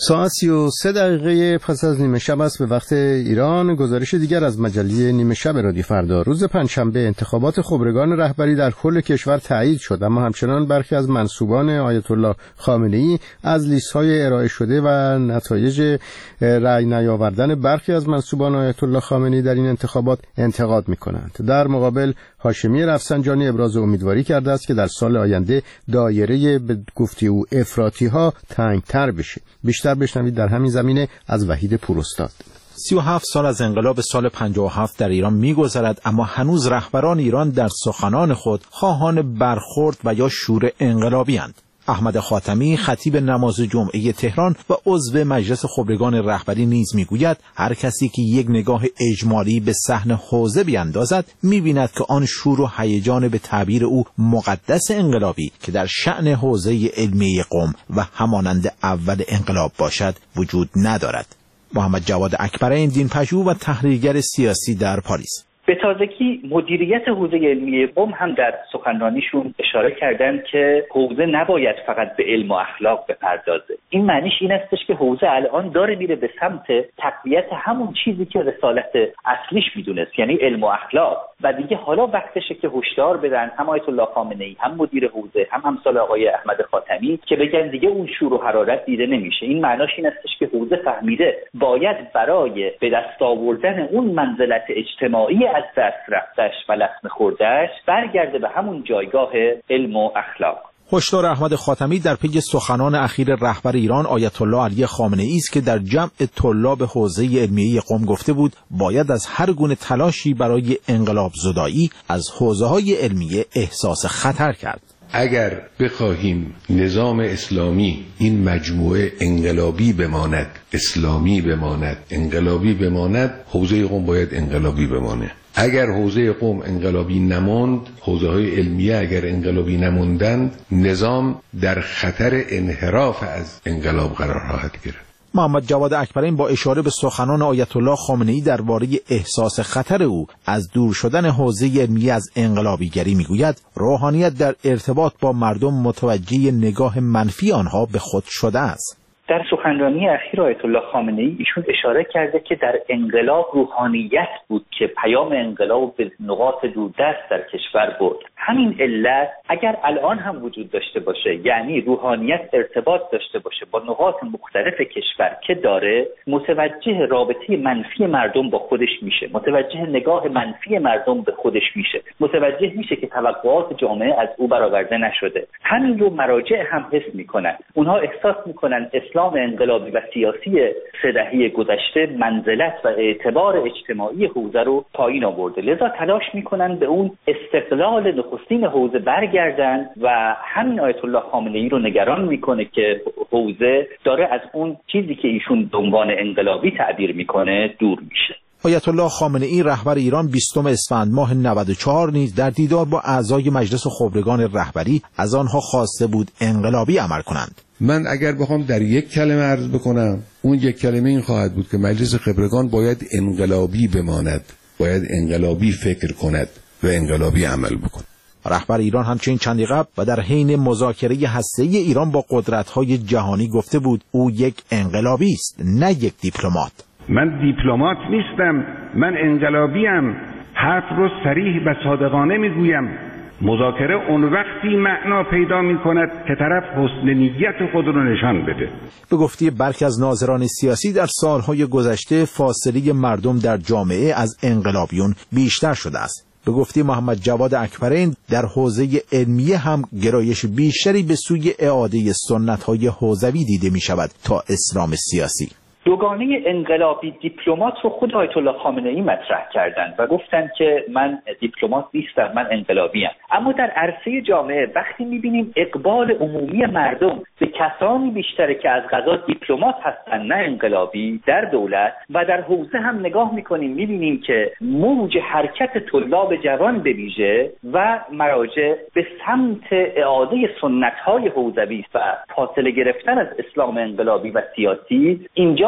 ساعت 33 دقیقه پس از نیمه شب است به وقت ایران. گزارش دیگر از مجله نیمه شب رادیو فردا. روز پنجشنبه انتخابات خبرگان رهبری در کل کشور تایید شد، اما همچنان برخی از منسوبان آیت الله خامنه‌ای از لیست‌های ارائه شده و نتایج رأی نیاوردن برخی از منسوبان آیت الله خامنه‌ای در این انتخابات انتقاد می‌کنند. در مقابل هاشمی رفسنجانی ابراز امیدواری کرده است که در سال آینده دایره به گفته او افراطی‌ها تنگ‌تر بشه. بیشتر بشنوید در همین زمینه از وحید پوراستاد. 37 سال از انقلاب سال 57 در ایران می‌گذرد، اما هنوز رهبران ایران در سخنان خود خواهان برخورد و یا شور انقلابی اند. احمد خاتمی خطیب نماز جمعه تهران و عضو مجلس خبرگان رهبری نیز میگوید هر کسی که یک نگاه اجمالی به صحن حوزه بیاندازد می‌بیند که آن شور و هیجان به تعبیر او مقدس انقلابی که در شأن حوزه علمی قم و همانند اول انقلاب باشد وجود ندارد. محمد جواد اکبرین دینپژوه و تحلیلگر سیاسی در پاریس. به تازگی مدیریت حوزه علمی قم هم در سخنرانیشون اشاره کردند که حوزه نباید فقط به علم و اخلاق بپردازه. این معنیش این استش که حوزه الان داره میره به سمت تقویت همون چیزی که رسالت اصلیش میدونست، یعنی علم و اخلاق، و دیگه حالا وقتشه که هشدار بدن هم آیت الله خامنه‌ای، هم مدیر حوزه، هم همسال آقای احمد خاتمی که بگن دیگه اون شور و حرارت دیده نمیشه. این معناش این استش که حوزه فهمیده باید برای به دست آوردن اون منزلت اجتماعی از دست رفتش و لطمه خوردهش برگرده به همون جایگاه علم و اخلاق. هشدار احمد خاتمی در پی سخنان اخیر رهبر ایران آیت الله علی خامنه‌ای است که در جمع طلاب حوزه علمیه قم گفته بود باید از هر گونه تلاشی برای انقلاب زدایی از حوزه‌های علمیه احساس خطر کرد. اگر بخواهیم نظام اسلامی این مجموعه انقلابی بماند، اسلامی بماند، انقلابی بماند، حوزه قم باید انقلابی بمانه. اگر حوزه قم انقلابی نماند، حوزه‌های علمیه اگر انقلابی نموندند، نظام در خطر انحراف از انقلاب قرار خواهد گرفت. محمد جواد اکبرین با اشاره به سخنان آیت الله خامنه‌ای درباره احساس خطر او از دور شدن حوزه علمی از انقلابیگری میگوید روحانیت در ارتباط با مردم متوجه نگاه منفی آنها به خود شده است. در سخنرانی اخیر آیت الله خامنه‌ای ایشون اشاره کرده که در انقلاب روحانیت بود که پیام انقلاب به نقاط دوردست در کشور برد. همین علت اگر الان هم وجود داشته باشه، یعنی روحانیت ارتباط داشته باشه با نقاط مختلف کشور که داره، متوجه رابطه منفی مردم با خودش میشه، متوجه نگاه منفی مردم به خودش میشه، متوجه میشه که توقعات جامعه از او برآورده نشده. همین رو مراجع هم حس میکنن. اونها احساس میکنن اسلام انقلابی و سیاسی 3 دهه گذشته منزلت و اعتبار اجتماعی حوزه رو پایین آورده، لذا تلاش میکنن به اون استقلال نخستین حوزه برگردن و همین آیت الله خامنه‌ای رو نگران میکنه که حوزه داره از اون چیزی که ایشون به عنوان انقلابی تعبیر میکنه دور میشه. آیت الله خامنه‌ای رهبر ایران 20 اسفند ماه 94 نیز در دیدار با اعضای مجلس خبرگان رهبری از آنها خواسته بود انقلابی عمل کنند. من اگر بخوام در یک کلمه عرض بکنم، اون یک کلمه این خواهد بود که مجلس خبرگان باید انقلابی بماند، باید انقلابی فکر کند و انقلابی عمل بکند. رهبر ایران همچنین چندی قبل و در حین مذاکره هسته‌ای ایران با قدرت‌های جهانی گفته بود او یک انقلابی است، نه یک دیپلمات. من دیپلمات نیستم، من انقلابیم. حرف رو صریح و صادقانه میگویم. مذاکره اون وقتی معنا پیدا می کند که طرف حسن نیت خود رو نشان بده. به گفته برخی از ناظران سیاسی در سالهای گذشته فاصله مردم در جامعه از انقلابیون بیشتر شده است. به گفته محمد جواد اکبرین در حوزه علمیه هم گرایش بیشتری به سوی اعاده سنت‌های حوزوی دیده می شود تا اسلام سیاسی. دوگانه انقلابی دیپلمات رو خود آیت الله خامنه‌ای مطرح کردند و گفتند که من دیپلمات نیستم، من انقلابیم. اما در عرصه جامعه وقتی می‌بینیم اقبال عمومی مردم به کسانی بیشتره که از قضا دیپلمات هستن نه انقلابی در دولت و در حوزه هم نگاه می‌کنیم می‌بینیم که موج حرکت طلاب جوان به ویژه و مراجع به سمت اعاده سنت‌های حوزوی و فاصله گرفتن از اسلام انقلابی و سیاسی اینجا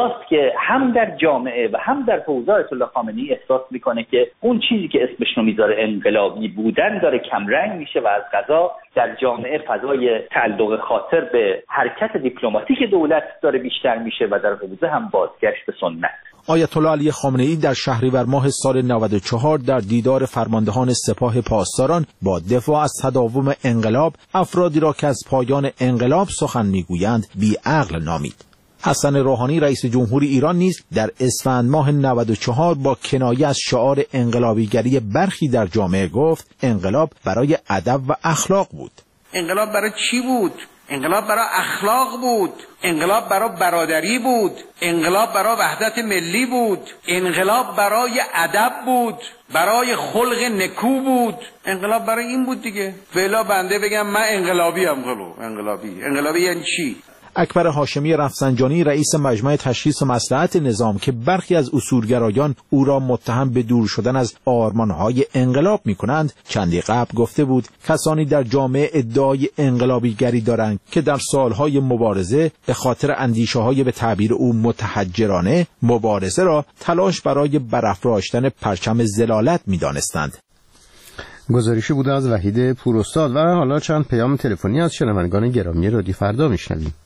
اینجاست که هم در جامعه و هم در حوزه آیت الله خامنه‌ای احساس میکنه که اون چیزی که اسمش رو میذاره انقلابی بودن داره کمرنگ میشه و از قضا در جامعه فضای تعلق خاطر به حرکت دیپلماتیک دولت داره بیشتر میشه و در حوزه هم بازگشت به سنت. آیت الله علی خامنه‌ای در شهریور ماه سال 94 در دیدار فرماندهان سپاه پاسداران با دفاع از تداوم انقلاب افرادی را که از پایان انقلاب سخن میگویند بی‌عقل نامید. حسن روحانی رئیس جمهوری ایران نیز در اسفند ماه 94 با کنایه از شعار انقلابیگری برخی در جامعه گفت انقلاب برای ادب و اخلاق بود. انقلاب برای چی بود؟ انقلاب برای اخلاق بود، انقلاب برای برادری بود، انقلاب برای وحدت ملی بود، انقلاب برای ادب بود، برای خلق نکو بود. انقلاب برای این بود دیگه. فعلا بنده بگم من انقلابی ام. انقلابی یعنی چی؟ اکبر هاشمی رفسنجانی رئیس مجمع تشخیص و مصلحت نظام که برخی از اصولگرایان او را متهم به دور شدن از آرمانهای انقلاب می‌کنند چندی قبل گفته بود کسانی در جامعه ادعای انقلابیگری دارند که در سالهای مبارزه به خاطر اندیشه‌های به تعبیر او متحجرانه مبارزه را تلاش برای برافراشتن پرچم ضلالت می‌دانستند. گزارشی بوده از وحید پوراستاد و حالا چند پیام تلفنی از شنوندگان گرامی رادیو فردا میشنویم.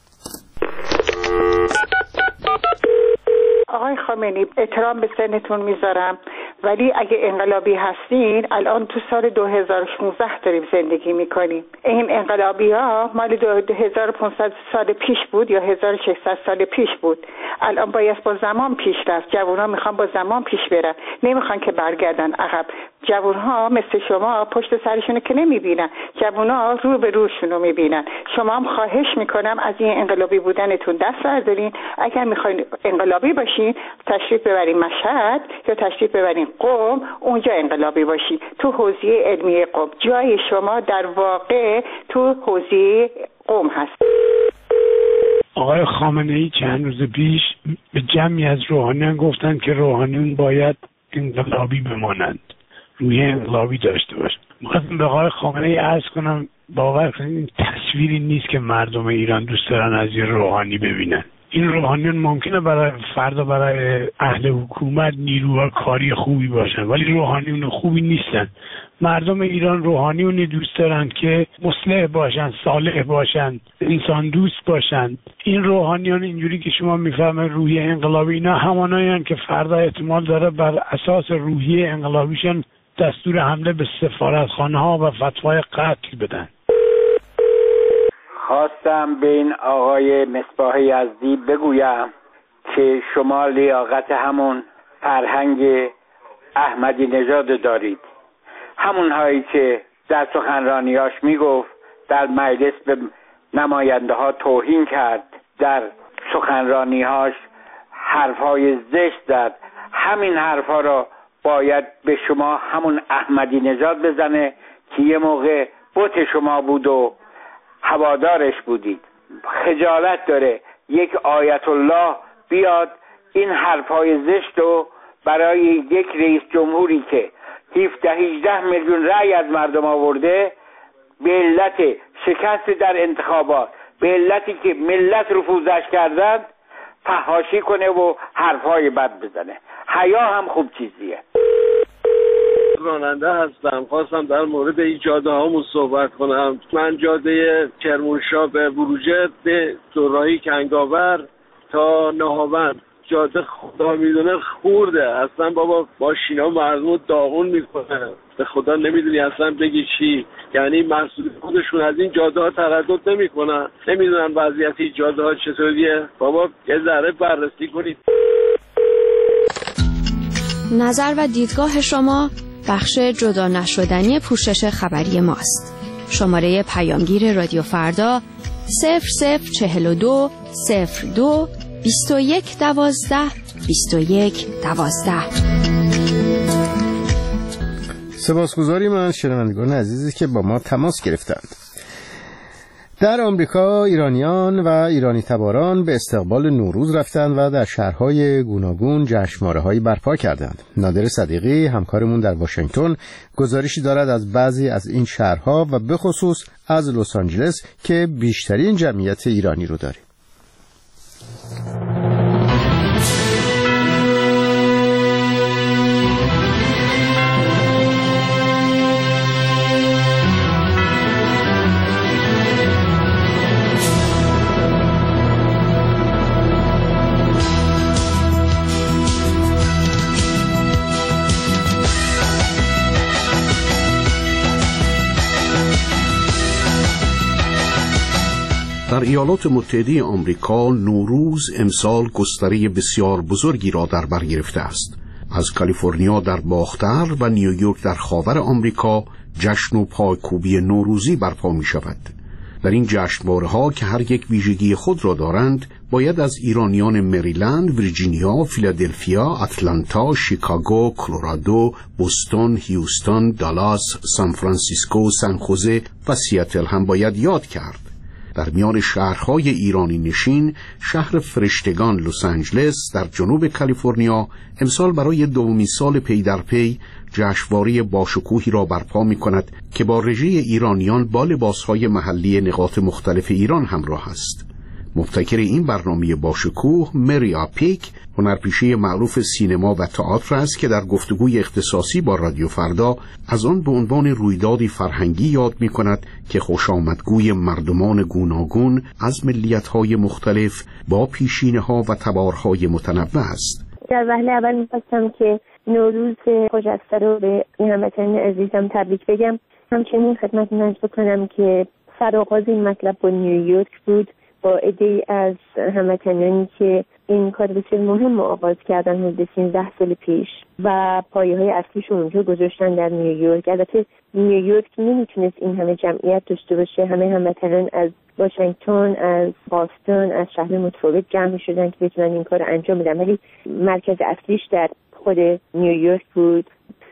آقای خامنه‌ای احترام به سنتون میذارم ولی اگه انقلابی هستین الان تو سال 2016 داریم زندگی میکنیم. این انقلابی ها مال 2500 سال پیش بود یا 1600 سال پیش بود. الان باید با زمان پیش رفت. جوان ها میخوان با زمان پیش برن، نمیخوان که برگردن عقب. جوان ها مثل شما پشت سرشونو که نمیبینن، جوان ها رو به روشونو میبینن. شما هم خواهش میکنم از این انقلابی بودنتون دست بردارین. اگر میخواین انقلابی باشین تشریف ببرین مشهد یا تشریف ببرین قم، اونجا انقلابی باشی. تو حوزه علمی قم جای شما در واقع تو حوزه قم هست. آقای خامنه‌ای چند روز پیش به جمعی از روحانیان گفتند که روحانیون باید انقلابی بمانند، روی انقلابی داشته باشند. می‌خواستم به آقای خامنه‌ای عرض کنم باور کنید این تصویری نیست که مردم ایران دوست دارن از یه روحانی ببینن. این روحانیون ممکنه برای فردا برای اهل حکومت نیروها کاری خوبی باشن ولی روحانیون خوبی نیستن. مردم ایران روحانیونی دوست دارن که مصلح باشن، صالح باشن، انسان دوست باشن. این روحانیون اینجوری که شما میفهمه روحیه انقلابی اینا همانایین که فردا احتمال داره بر اساس روحیه انقلابیشون دستور حمله به سفارتخانه ها و فتوای قتل بدن. خواستم به این آقای مصباح یزدی بگویم که شما لیاقت همون فرهنگ احمدی نژاد دارید، همون هایی که در سخنرانیاش میگفت در مجلس به نماینده ها توهین کرد، در سخنرانیهاش حرفهای زشت زد. همین حرفها را باید به شما همون احمدی نژاد بزنه که یه موقع بت شما بود و هوادارش بودید. خجالت داره یک آیت الله بیاد این حرفهای زشت رو برای یک رئیس جمهوری که 17-18 میلیون رأی از مردم آورده به علت شکست در انتخابات، به علتی که ملت رفوزش کردند فحاشی کنه و حرفهای بد بزنه. حیا هم خوب چیزیه. راننده هستم، خواستم در مورد این جاده هامون صحبت کنم. من جاده کرمانشاه به بروجرد به دوراهی کنگاور تا نهاوند جاده خدا میدونه خورده اصلا. بابا ماشینا مردم داغون میکنه، به خدا نمیدونی اصلا بگی چی. یعنی مسئول خودشون از این جاده ها تردد نمیکنن، نمیدونن وضعیت این جاده ها چطوریه. بابا یه ذره بررسی کنید. نظر و دیدگاه شما بخش جدا نشدنی پوشش خبری ماست. شماره پیامگیر رادیو فردا 0042 02 21 12 21 12. سپاسگزاریم از شنوندگان عزیزی که با ما تماس گرفتند. در آمریکا ایرانیان و ایرانی تباران به استقبال نوروز رفتند و در شهرهای گوناگون جشنواره‌هایی برپا کردند. نادر صدیقی همکارمون در واشنگتن گزارشی دارد از بعضی از این شهرها و به خصوص از لس آنجلس که بیشترین جمعیت ایرانی رو داره. در ایالات متحده آمریکا نوروز امسال گستره بسیار بزرگی را در بر گرفته است. از کالیفرنیا در باختر و نیویورک در خاور آمریکا جشن و پایکوبی نوروزی برپا می شود. در این جشنواره‌ها که هر یک ویژگی خود را دارند، باید از ایرانیان مریلند، ویرجینیا، فیلادلفیا، آتلانتا، شیکاگو، کلرادو، بوستون، هیوستن، دالاس، سان فرانسیسکو، سن خوزه و سیاتل هم باید یاد کرد. در میان شهرهای ایرانی نشین، شهر فرشتگان لس آنجلس در جنوب کالیفرنیا امسال برای دومین سال پی در پی جشنواره باشکوهی را برپا می کند که با رژه ایرانیان با لباسهای محلی نقاط مختلف ایران همراه است. مبتکر این برنامه باشکوه مریا پیک، هنرپیشه معروف سینما و تئاتر است که در گفتگوی اختصاصی با رادیو فردا از آن به عنوان رویدادی فرهنگی یاد می کند که خوشامدگوی مردمان گوناگون از ملیت‌های مختلف با پیشینه‌ها و تبارهای متنوع است. در وهله اول می‌خواستم که نوروز خجسته رو به هموطنان عزیزم تبریک بگم. همچنین خدمتتون عرض بکنم که سرآغاز این مطلب با نیویورک بود، با عده‌ای از هموطنانی که این کار بسیار مهم آغاز کردن حدود 13 سال پیش و پایه‌های اصلیشون اونجا گذاشتن در نیویورک. البته نیویورک نمیتونست این همه جمعیت داشته باشه. همه هموطنان از واشنگتن، از باستون، از شهر متفاوت جمع شدن که بتونن این کار انجام بدن، ولی مرکز اصلیش در خود نیویورک بود.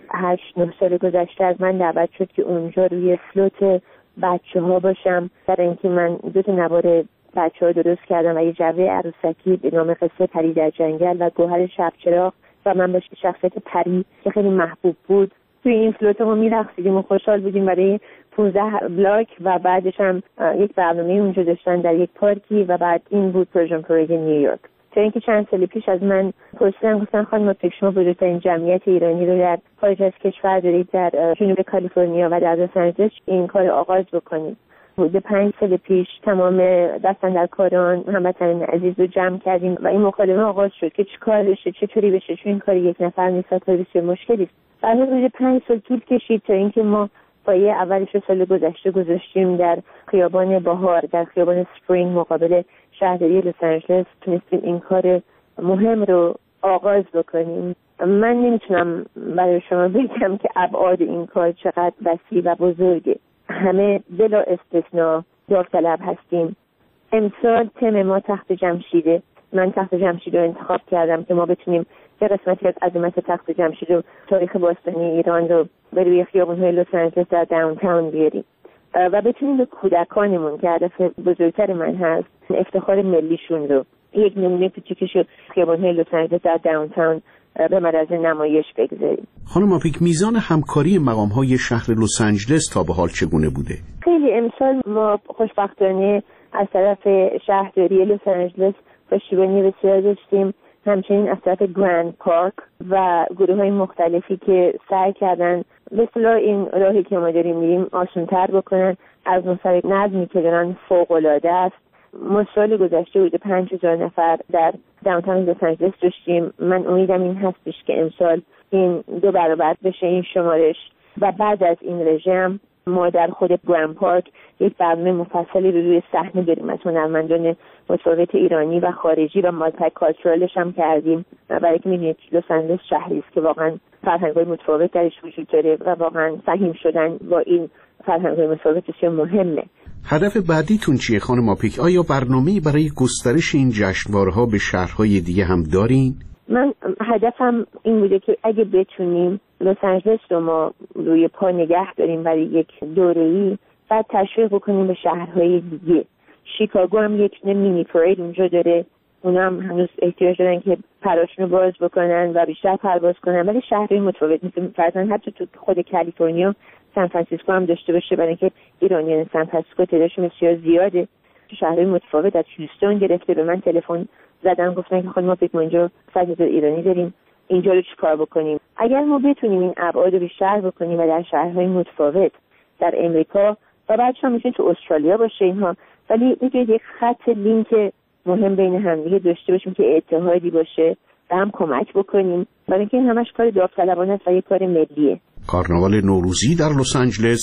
8-9 سال گذشته از من دعوت شد که اونجا روی فلوت بچه‌ها باشم، برای اینکه من 2 نوار بچه‌ها درست کردم و یه جعبه عروسکی به نام قصه پری در جنگل و گوهر شبچراغ و من با شخصیت پری که خیلی محبوب بود توی این فلوت ما می‌رقصیدیم و خوشحال بودیم برای 15 بلاک و بعدش هم یک برنامه اونجا داشتن در یک پارکی و بعد این بود پرژن پرید نیویورک. تا اینکه چند سال پیش از من پرسیدن، گفتن خانم فکر شما بزرگترین جمعیت ایرانی رو در خارج از کشور دارید، در جنوب کالیفرنیا و در لس آنجلس این کار آغاز بکنید. حدود 5 سال پیش تمام دستاندرکاران هموطنان عزیز رو جمع کردیم و این مکالمه آغاز شد که چیکار بشه، چطوری بشه، چون این کار یک نفر نیست، کار بسیار مشکلی است. بعد حدود 5 سال طول کشید تا اینکه ما پایه اولش رو سال گذشته گذاشتیم در خیابان بهار، در خیابان سپرینگ مقابل شهرداری لس آنجلس، تونستیم این کار مهم رو آغاز بکنیم. من نمیتونم برای شما بگم که ابعاد این کار چقدر وسیع و بزرگه. همه بلا استثناء داوطلب هستیم. امسال تم ما تخت جمشیده. من تخت جمشید رو انتخاب کردم که ما بتونیم یه قسمتی از عظمت تخت جمشید و تاریخ باستانی ایران رو به روی خیابان‌های لس آنجلس در داونتاون بیاریم و بتونیم به کودکانمون که هدف بزرگتر من هست افتخار ملیشون رو یک نمونه کوچیکش خیابان‌های لس آنجلس در داونتاون به معرض نمایش بگذاریم. خانم آپیک، میزان همکاری مقام‌های شهر لس آنجلس تا به حال چگونه بوده؟ خیلی امسال ما خوشبختانه از طرف شهرداری لس آنجلس پشتیبانی بسیار داشتیم، همچنین از طرف گرند پارک و گروه‌های مختلفی که سعی کردن به اصطلاح این راهی که ما داریم میریم آسان‌تر بکنن. از نظر نظمی که دارن فوق‌العاده است. ما سال گذشته حدود 5000 نفر در داونتاون لس آنجلس داشتیم. من امیدم این هستش که امسال این 2 برابر بشه این شمارش و بعد از این رژیم ما در خود گرند پارک یک برنامه مفصلی رو روی صحنه داریم از هنرمندان متفاوت ایرانی و خارجی و مالتی کالچورالش هم کردیم، برای اینکه می‌بینید لس آنجلس شهری است که واقعا فرهنگ‌های متفاوت درش وجود داره و واقعا سهیم شدن با این فرهنگ‌های متفاوت بسیار مهمه. هدف بعدیتون چیه خانم آپیک؟ آیا برنامه‌ای برای گسترش این جشنواره‌ها به شهرهای دیگه هم دارین؟ من هدفم این بوده که اگه بتونیم لس آنجلس رو ما روی پا نگه داریم برای یک دوره‌ای، بعد تشویق بکنیم به شهرهای دیگه. شیکاگو هم یک مینی پرید اونجا داره، اونا هم هنوز احتیاج دارن که پراشون رو باز بکنن و بیشتر پرواز کنن، ولی شهرهای متفاوت مثل فرضاً حتی تو خود کالیفرنیا سان فرانسیسکو هم داشته باشه، برای اینکه ایرانیان سان فرانسیسکو تعدادشون بسیار زیاده. شهرهای متفاوت از هیوستن گرفته به من تلفن زدن گفتن که خانم ما فکر اینجا 100,000 ایرانی داریم، اینجا رو چیکار بکنیم؟ اگر ما بتونیم این ابعاد رو بیشتر بکنیم و در شهرهای متفاوت در امریکا و بعدش هم میتونه تو استرالیا باشه اینها، ولی یک خط لینک مهم بین هم دیگه داشته باشیم که اتحادی باشه و هم کمک بکنیم، برای اینکه این همش کار داوطلبانه است و یک کار ملیه. کارناوال نوروزی در لس آنجلس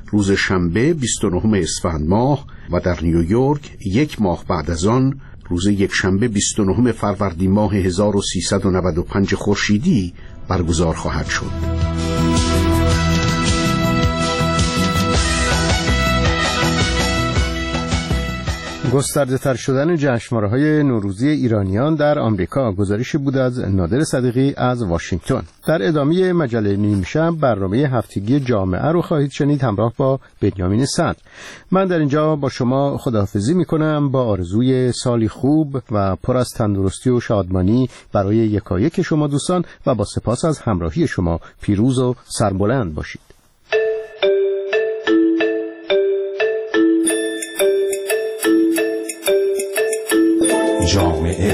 روز شنبه 29 اسفند ماه و در نیویورک 1 ماه بعد از آن روز یکشنبه 29 فروردین ماه 1395 خورشیدی برگزار خواهد شد. گسترده تر شدن جشنواره‌های نوروزی ایرانیان در آمریکا، گزارشی بود از نادر صدیقی از واشنگتن. در ادامه مجله نیم شب برنامه هفتگی جامعه رو خواهید شنید همراه با بنیامین صدر. من در اینجا با شما خداحافظی میکنم با آرزوی سالی خوب و پر از تندرستی و شادمانی برای یکایک شما دوستان و با سپاس از همراهی شما. پیروز و سربلند باشید. جامعه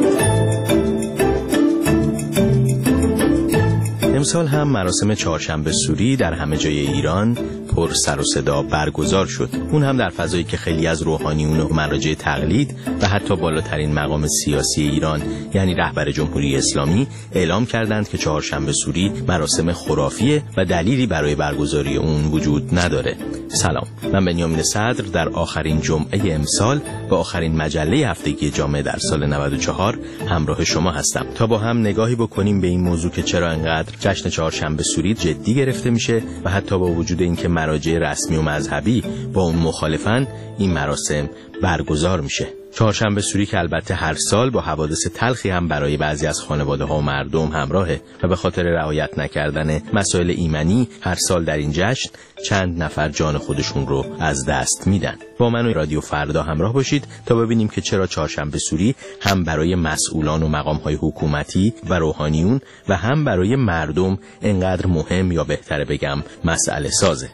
امسال هم مراسم چهارشنبه سوری در همه جای ایران پر سر و صدا برگزار شد. اون هم در فضایی که خیلی از روحانیون و مراجع تقلید و حتی بالاترین مقام سیاسی ایران یعنی رهبر جمهوری اسلامی اعلام کردند که چهارشنبه سوری مراسم خرافیه و دلیلی برای برگزاری اون وجود نداره. سلام، من بنیامین صدر در آخرین جمعه امسال با آخرین مجله هفتگی جامعه در سال 94 همراه شما هستم تا با هم نگاهی بکنیم به این موضوع که چرا انقدر جشن چهارشنبه سوری جدی گرفته میشه و حتی با وجود اینکه مراجع رسمی و مذهبی با اون مخالفن این مراسم برگزار میشه. چهارشنبه سوری که البته هر سال با حوادث تلخی هم برای بعضی از خانواده ها و مردم همراهه و به خاطر رعایت نکردن مسائل ایمنی هر سال در این جشن چند نفر جان خودشون رو از دست میدن. با من و رادیو فردا همراه باشید تا ببینیم که چرا چهارشنبه سوری هم برای مسئولان و مقام‌های حکومتی و روحانیون و هم برای مردم انقدر مهم یا بهتره بگم مسئله سازه.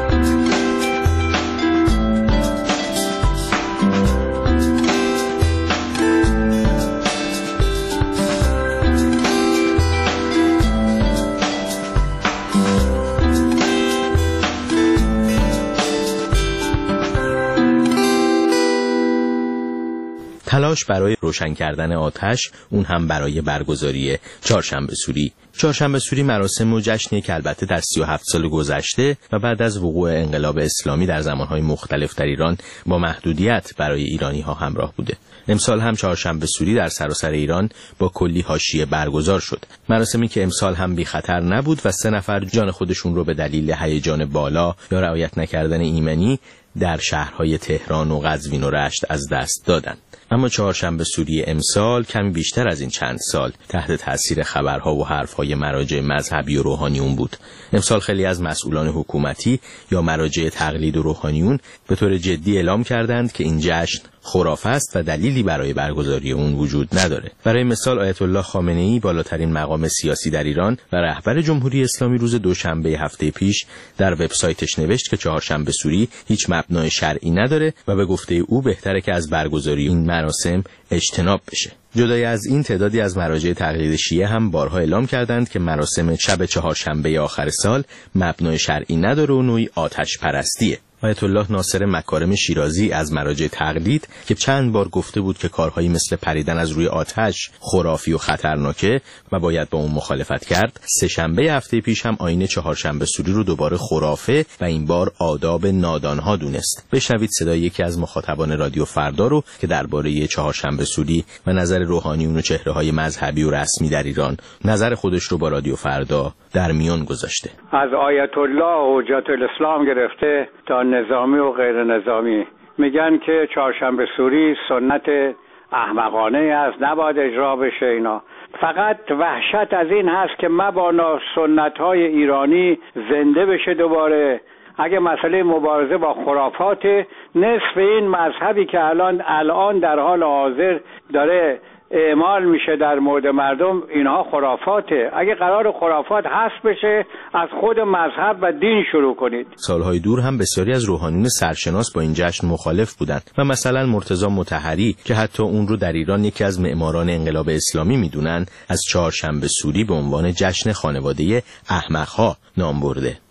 تلاش برای روشن کردن آتش، اون هم برای برگزاری چهارشنبه سوری. چهارشنبه سوری مراسم و جشنی که البته در 37 سال گذشته و بعد از وقوع انقلاب اسلامی در زمانهای مختلف در ایران با محدودیت برای ایرانی‌ها همراه بوده. امسال هم چهارشنبه سوری در سراسر ایران با کلی حاشیه برگزار شد. مراسمی که امسال هم بی خطر نبود و 3 نفر جان خودشون رو به دلیل هیجان بالا یا رعایت نکردن ایمنی در شهرهای تهران و قزوین و رشت از دست دادن. اما چهارشنبه سوری امسال کمی بیشتر از این چند سال تحت تاثیر خبرها و حرفهای مراجع مذهبی و روحانیون بود. امسال خیلی از مسئولان حکومتی یا مراجع تقلید و روحانیون به طور جدی اعلام کردند که این جشن خرافه است و دلیلی برای برگزاری اون وجود نداره. برای مثال آیت الله خامنه‌ای بالاترین مقام سیاسی در ایران و رهبر جمهوری اسلامی روز دوشنبه هفته پیش در وبسایتش نوشت که چهارشنبه سوری هیچ مبنای شرعی نداره و به گفته او بهتره که از برگزاری این مراسم اجتناب بشه. جدای از این تعدادی از مراجع تقلید شیعه هم بارها اعلام کردند که مراسم شب چهارشنبه آخر سال مبنای شرعی نداره و نوعی آتش پرستیه. آیت الله ناصر مکارم شیرازی از مراجع تقلید که چند بار گفته بود که کارهایی مثل پریدن از روی آتش خرافی و خطرناکه و باید با اون مخالفت کرد، سه‌شنبه هفته پیش هم آیین چهارشنبه سوری رو دوباره خرافه و این بار آداب نادانها دونست. بشنوید صدای یکی از مخاطبان رادیو فردا رو که درباره چهارشنبه سوری و نظر روحانیون و چهره‌های مذهبی و رسمی در ایران نظر خودش رو با رادیو فردا در میان گذاشته. از آیت الله حجت الاسلام گرفته تا نظامی و غیر نظامی میگن که چهارشنبه سوری سنت احمقانه است، نباید اجرا بشه. اینا فقط وحشت از این هست که مبادا سنت‌های ایرانی زنده بشه دوباره. اگه مسئله مبارزه با خرافات، نصف این مذهبی که الان در حال حاضر داره اعمال میشه در مورد مردم، اینها خرافاته. اگه قرار خرافات حذف بشه، از خود مذهب و دین شروع کنید. سالهای دور هم بسیاری از روحانیون سرشناس با این جشن مخالف بودند و مثلا مرتضی مطهری که حتی اون رو در ایران یکی از معماران انقلاب اسلامی میدونن، از چهارشنبه سوری به عنوان جشن خانواده احمق‌ها نام برده.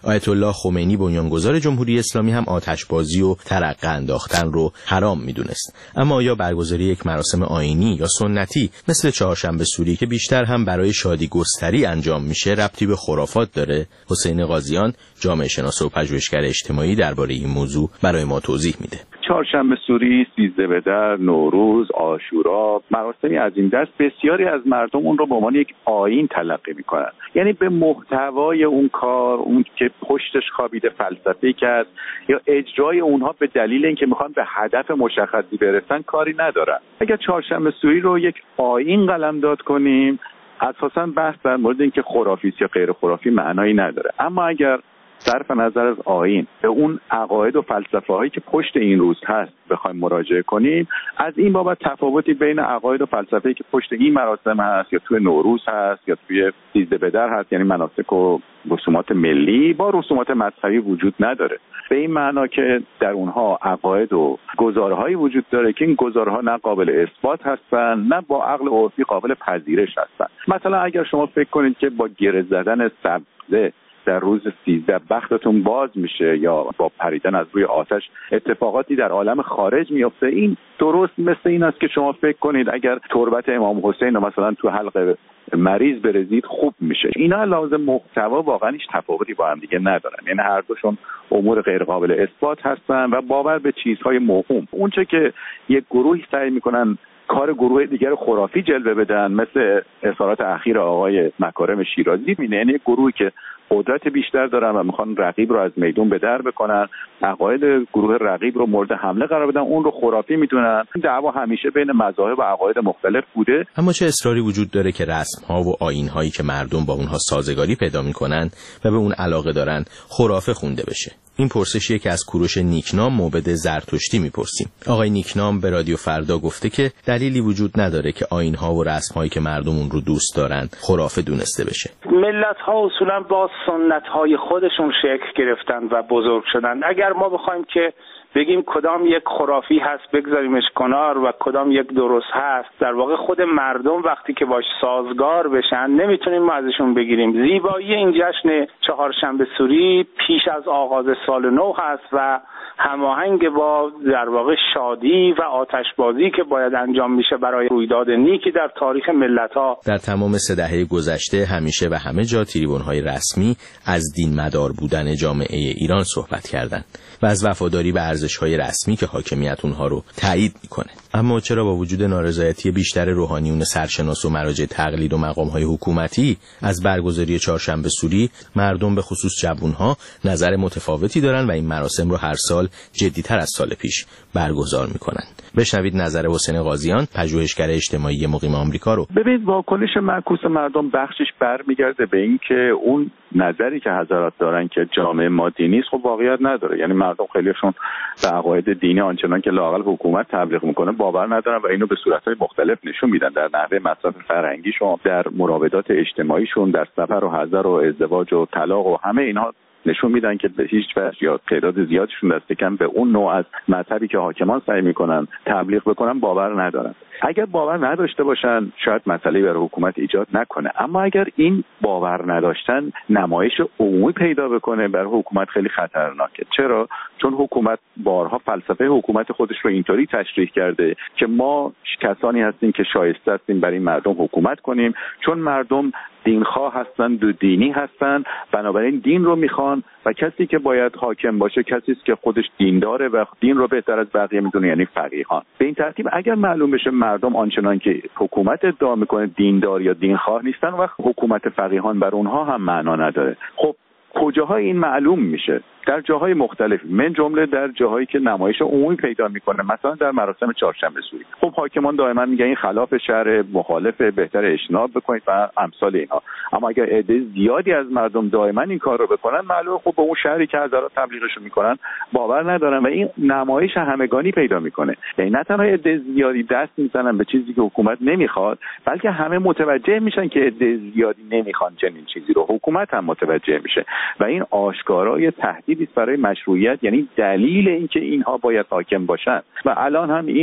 آیت الله خمینی بنیانگذار جمهوری اسلامی هم آتشبازی و ترقه انداختن رو حرام میدونست. اما آیا برگزاری یک مراسم آیینی یا سنتی مثل چهارشنبه سوری که بیشتر هم برای شادی گستری انجام میشه ربطی به خرافات داره؟ حسین قاضیان، جامعه شناس و پژوهشگر اجتماعی، درباره این موضوع برای ما توضیح میده. چهارشنبه سوری، 13 بدر، نوروز، عاشورا، مراسمی از این دست بسیاری از مردم اون رو به عنوان یک آیین تلقی میکنن. یعنی به محتوای اون کار، اون که پشتش خوابیده فلسفه‌ای کرد یا اجرای اونها به دلیل اینکه میخوان به هدف مشخصی برسن کاری ندارن. اگر چهارشنبه سوری رو یک آیین قلمداد کنیم، اساساً بحث در مورد اینکه خرافی یا غیر خرافی معنایی نداره. اما اگر صرف نظر از آیین به اون عقاید و فلسفه هایی که پشت این روز هست بخوایم مراجعه کنیم، از این بابت تفاوتی بین عقاید و فلسفه‌ای که پشت این مراسم هست یا توی نوروز هست یا توی 13 بدر هست، یعنی مناسک و رسومات ملی با رسومات مذهبی وجود نداره. به این معنا که در اونها عقاید و گزاره‌هایی وجود داره که این گزاره‌ها نه قابل اثبات هستن نه با عقل عرفی قابل پذیرش هستن. مثلا اگر شما فکر کنید که با گره زدن سبزه در روز 13 بختتون باز میشه یا با پریدن از روی آتش اتفاقاتی در عالم خارج میفته، این درست مثل این است که شما فکر کنید اگر تربت امام حسین رو مثلا تو حلق مریض برزید خوب میشه. اینا لازم محتوا واقعا هیچ تفاوتی با هم دیگه ندارن، یعنی هر دوشون امور غیر قابل اثبات هستن و باور به چیزهای موهوم. اونچه که یک گروهی سعی میکنن کار گروه دیگر خرافی جلوه بدن، مثل اظهارات اخیر آقای مکارم شیرازی، یعنی یک گروهی که قدرت بیشتر دارن و میخوان رقیب رو از میدون به در بکنن، عقاید گروه رقیب رو مورد حمله قرار بدن، اون رو خرافی میدونن. دعوا همیشه بین مذاهب و عقاید مختلف بوده. اما چه اصراری وجود داره که رسم‌ها و آیین‌هایی که مردم با اونها سازگاری پیدا میکنن و به اون علاقه دارن خرافه خونده بشه؟ این پرسشیه که از کوروش نیکنام، موبد زرتشتی میپرسیم. آقای نیکنام به رادیو فردا گفته که دلیلی وجود نداره که آیین‌ها و رسم‌هایی که مردم اون رو دوست دارن خرافه دونسته بشه. ملت‌ها اصولاً با سنت‌های خودشون شکل گرفتن و بزرگ شدن. اگر ما بخوایم که بگیم کدام یک خرافی هست بگذاریمش کنار و کدام یک درست هست، در واقع خود مردم وقتی که باش سازگار بشن نمیتونیم ما ازشون بگیریم. زیبایی این جشن چهارشنبه سوری پیش از آغاز سال نو هست و هماهنگ با در واقع شادی و آتشبازی که باید انجام میشه برای رویداد نیکی در تاریخ ملت‌ها. در تمام 3 دهه گذشته همیشه و همه جا تریبون‌های رسمی از دین مدار بودن جامعه ایران صحبت کردند و از وفاداری به ارزش‌های رسمی که حاکمیت اونها رو تایید میکنه. اما چرا با وجود نارضایتی بیشتر روحانیون سرشناس و مراجع تقلید و مقام‌های حکومتی از برگزاری چهارشنبه سوری، مردم به خصوص جوان‌ها نظر متفاوتی دارن و این مراسم رو هر سال جدی‌تر از سال پیش برگزار میکنن؟ بشنوید نظر حسین قاضیان، پژوهشگر اجتماعی مقیم آمریکا رو. ببینید، واکنش معکوس مردم بخشش برمیگرده به این که اون نظری که حضرات دارن که جامعه ما دینی است خب واقعیت نداره. یعنی مردم خیلیشون به عقاید دینی آنچنان که لااقل حکومت تبلیغ میکنه باور ندارن و اینو به صورت‌های مختلف نشون میدن، در نحوه مصرف فرهنگیشون، در مراودات اجتماعیشون، در سفر و حضر و ازدواج و طلاق و همه اینها نشون میدن که به هیچ وجه یا تعداد زیادشون دست کم به اون نوع از مذهبی که حاکمان سعی میکنن تبلیغ بکنن باور ندارن. اگر باور نداشته باشن شاید مسئله برای حکومت ایجاد نکنه، اما اگر این باور نداشتن نمایش عمومی پیدا بکنه برای حکومت خیلی خطرناکه. چرا؟ چون حکومت بارها فلسفه حکومت خودش رو اینطوری تشریح کرده که ما کسانی هستیم که شایسته هستیم برای مردم حکومت کنیم، چون مردم دینخواه هستند و دینی هستند، بنابراین دین رو میخوان و کسی که باید حاکم باشه کسی است که خودش دینداره و دین رو بهتر از بقیه میدونه، یعنی فقیهان. به این ترتیب اگر معلوم بشه مردم آنچنان که حکومت ادعا میکنه دیندار یا دینخواه نیستن و حکومت فقیهان بر اونها هم معنا نداره. خب کجاهای این معلوم میشه؟ در جاهای مختلف، من جمله در جاهایی که نمایش عمومی پیدا میکنه، مثلا در مراسم چهارشنبه سوری. خب حاکمان دائما میگن این خلاف شرع، مخالف، بهتر اجتناب بکنید و امثال اینها. اما اگر عده زیادی از مردم دائما این کار رو بکنن، معلومه خب به اون شهری که حضرات تبلیغش میکنن باور ندارن و این نمایش همگانی پیدا میکنه. یعنی نه تنها عده زیادی دست میزنن به چیزی که حکومت نمیخواد، بلکه همه متوجه میشن که عده زیادی نمیخوان چنین چیزی رو، حکومت هم متوجه میشه و این آشکارای تهدیدی برای مشروعیت، یعنی دلیل اینکه اینها باید حاکم باشن. و الان هم این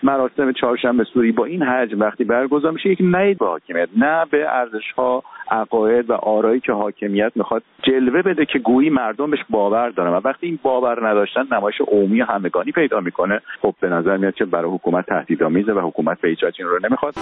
مراسم چهارشنبه سوری با این حجم وقتی برگزار میشه، یک نه به حاکمیت، نه به ارزش‌ها، عقاید و آرایی که حاکمیت میخواد جلوه بده که گویی مردم بهش باور دارن و وقتی این باور نداشتن نمایش عمومی همگانی پیدا میکنه، خب به نظر میاد که برای حکومت تهدیدآمیزه و حکومت به هیچ وجه این رو نمیخواد.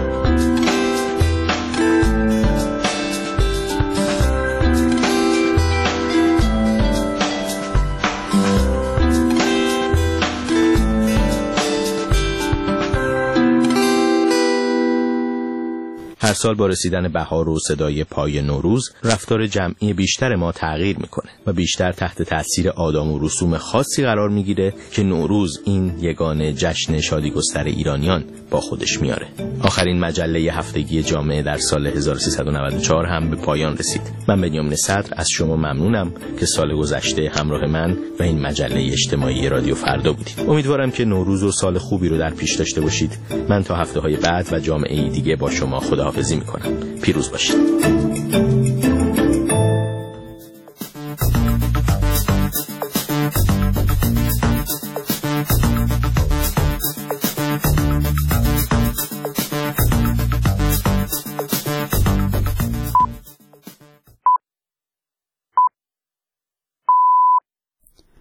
هر سال با رسیدن بهار و صدای پای نوروز رفتار جمعی بیشتر ما تغییر میکنه و بیشتر تحت تاثیر آداب و رسوم خاصی قرار میگیره که نوروز این یگانه جشن شادیگستر ایرانیان با خودش میاره. آخرین مجله هفتگی جامعه در سال 1394 هم به پایان رسید. من بنیامین صدر از شما ممنونم که سال گذشته همراه من و این مجله اجتماعی رادیو فردا بودید. امیدوارم که نوروز و سال خوبی رو در پیش داشته باشید. من تا هفته‌های بعد و جامعه دیگه با شما خداحافظی میکنم. پیروز باشید.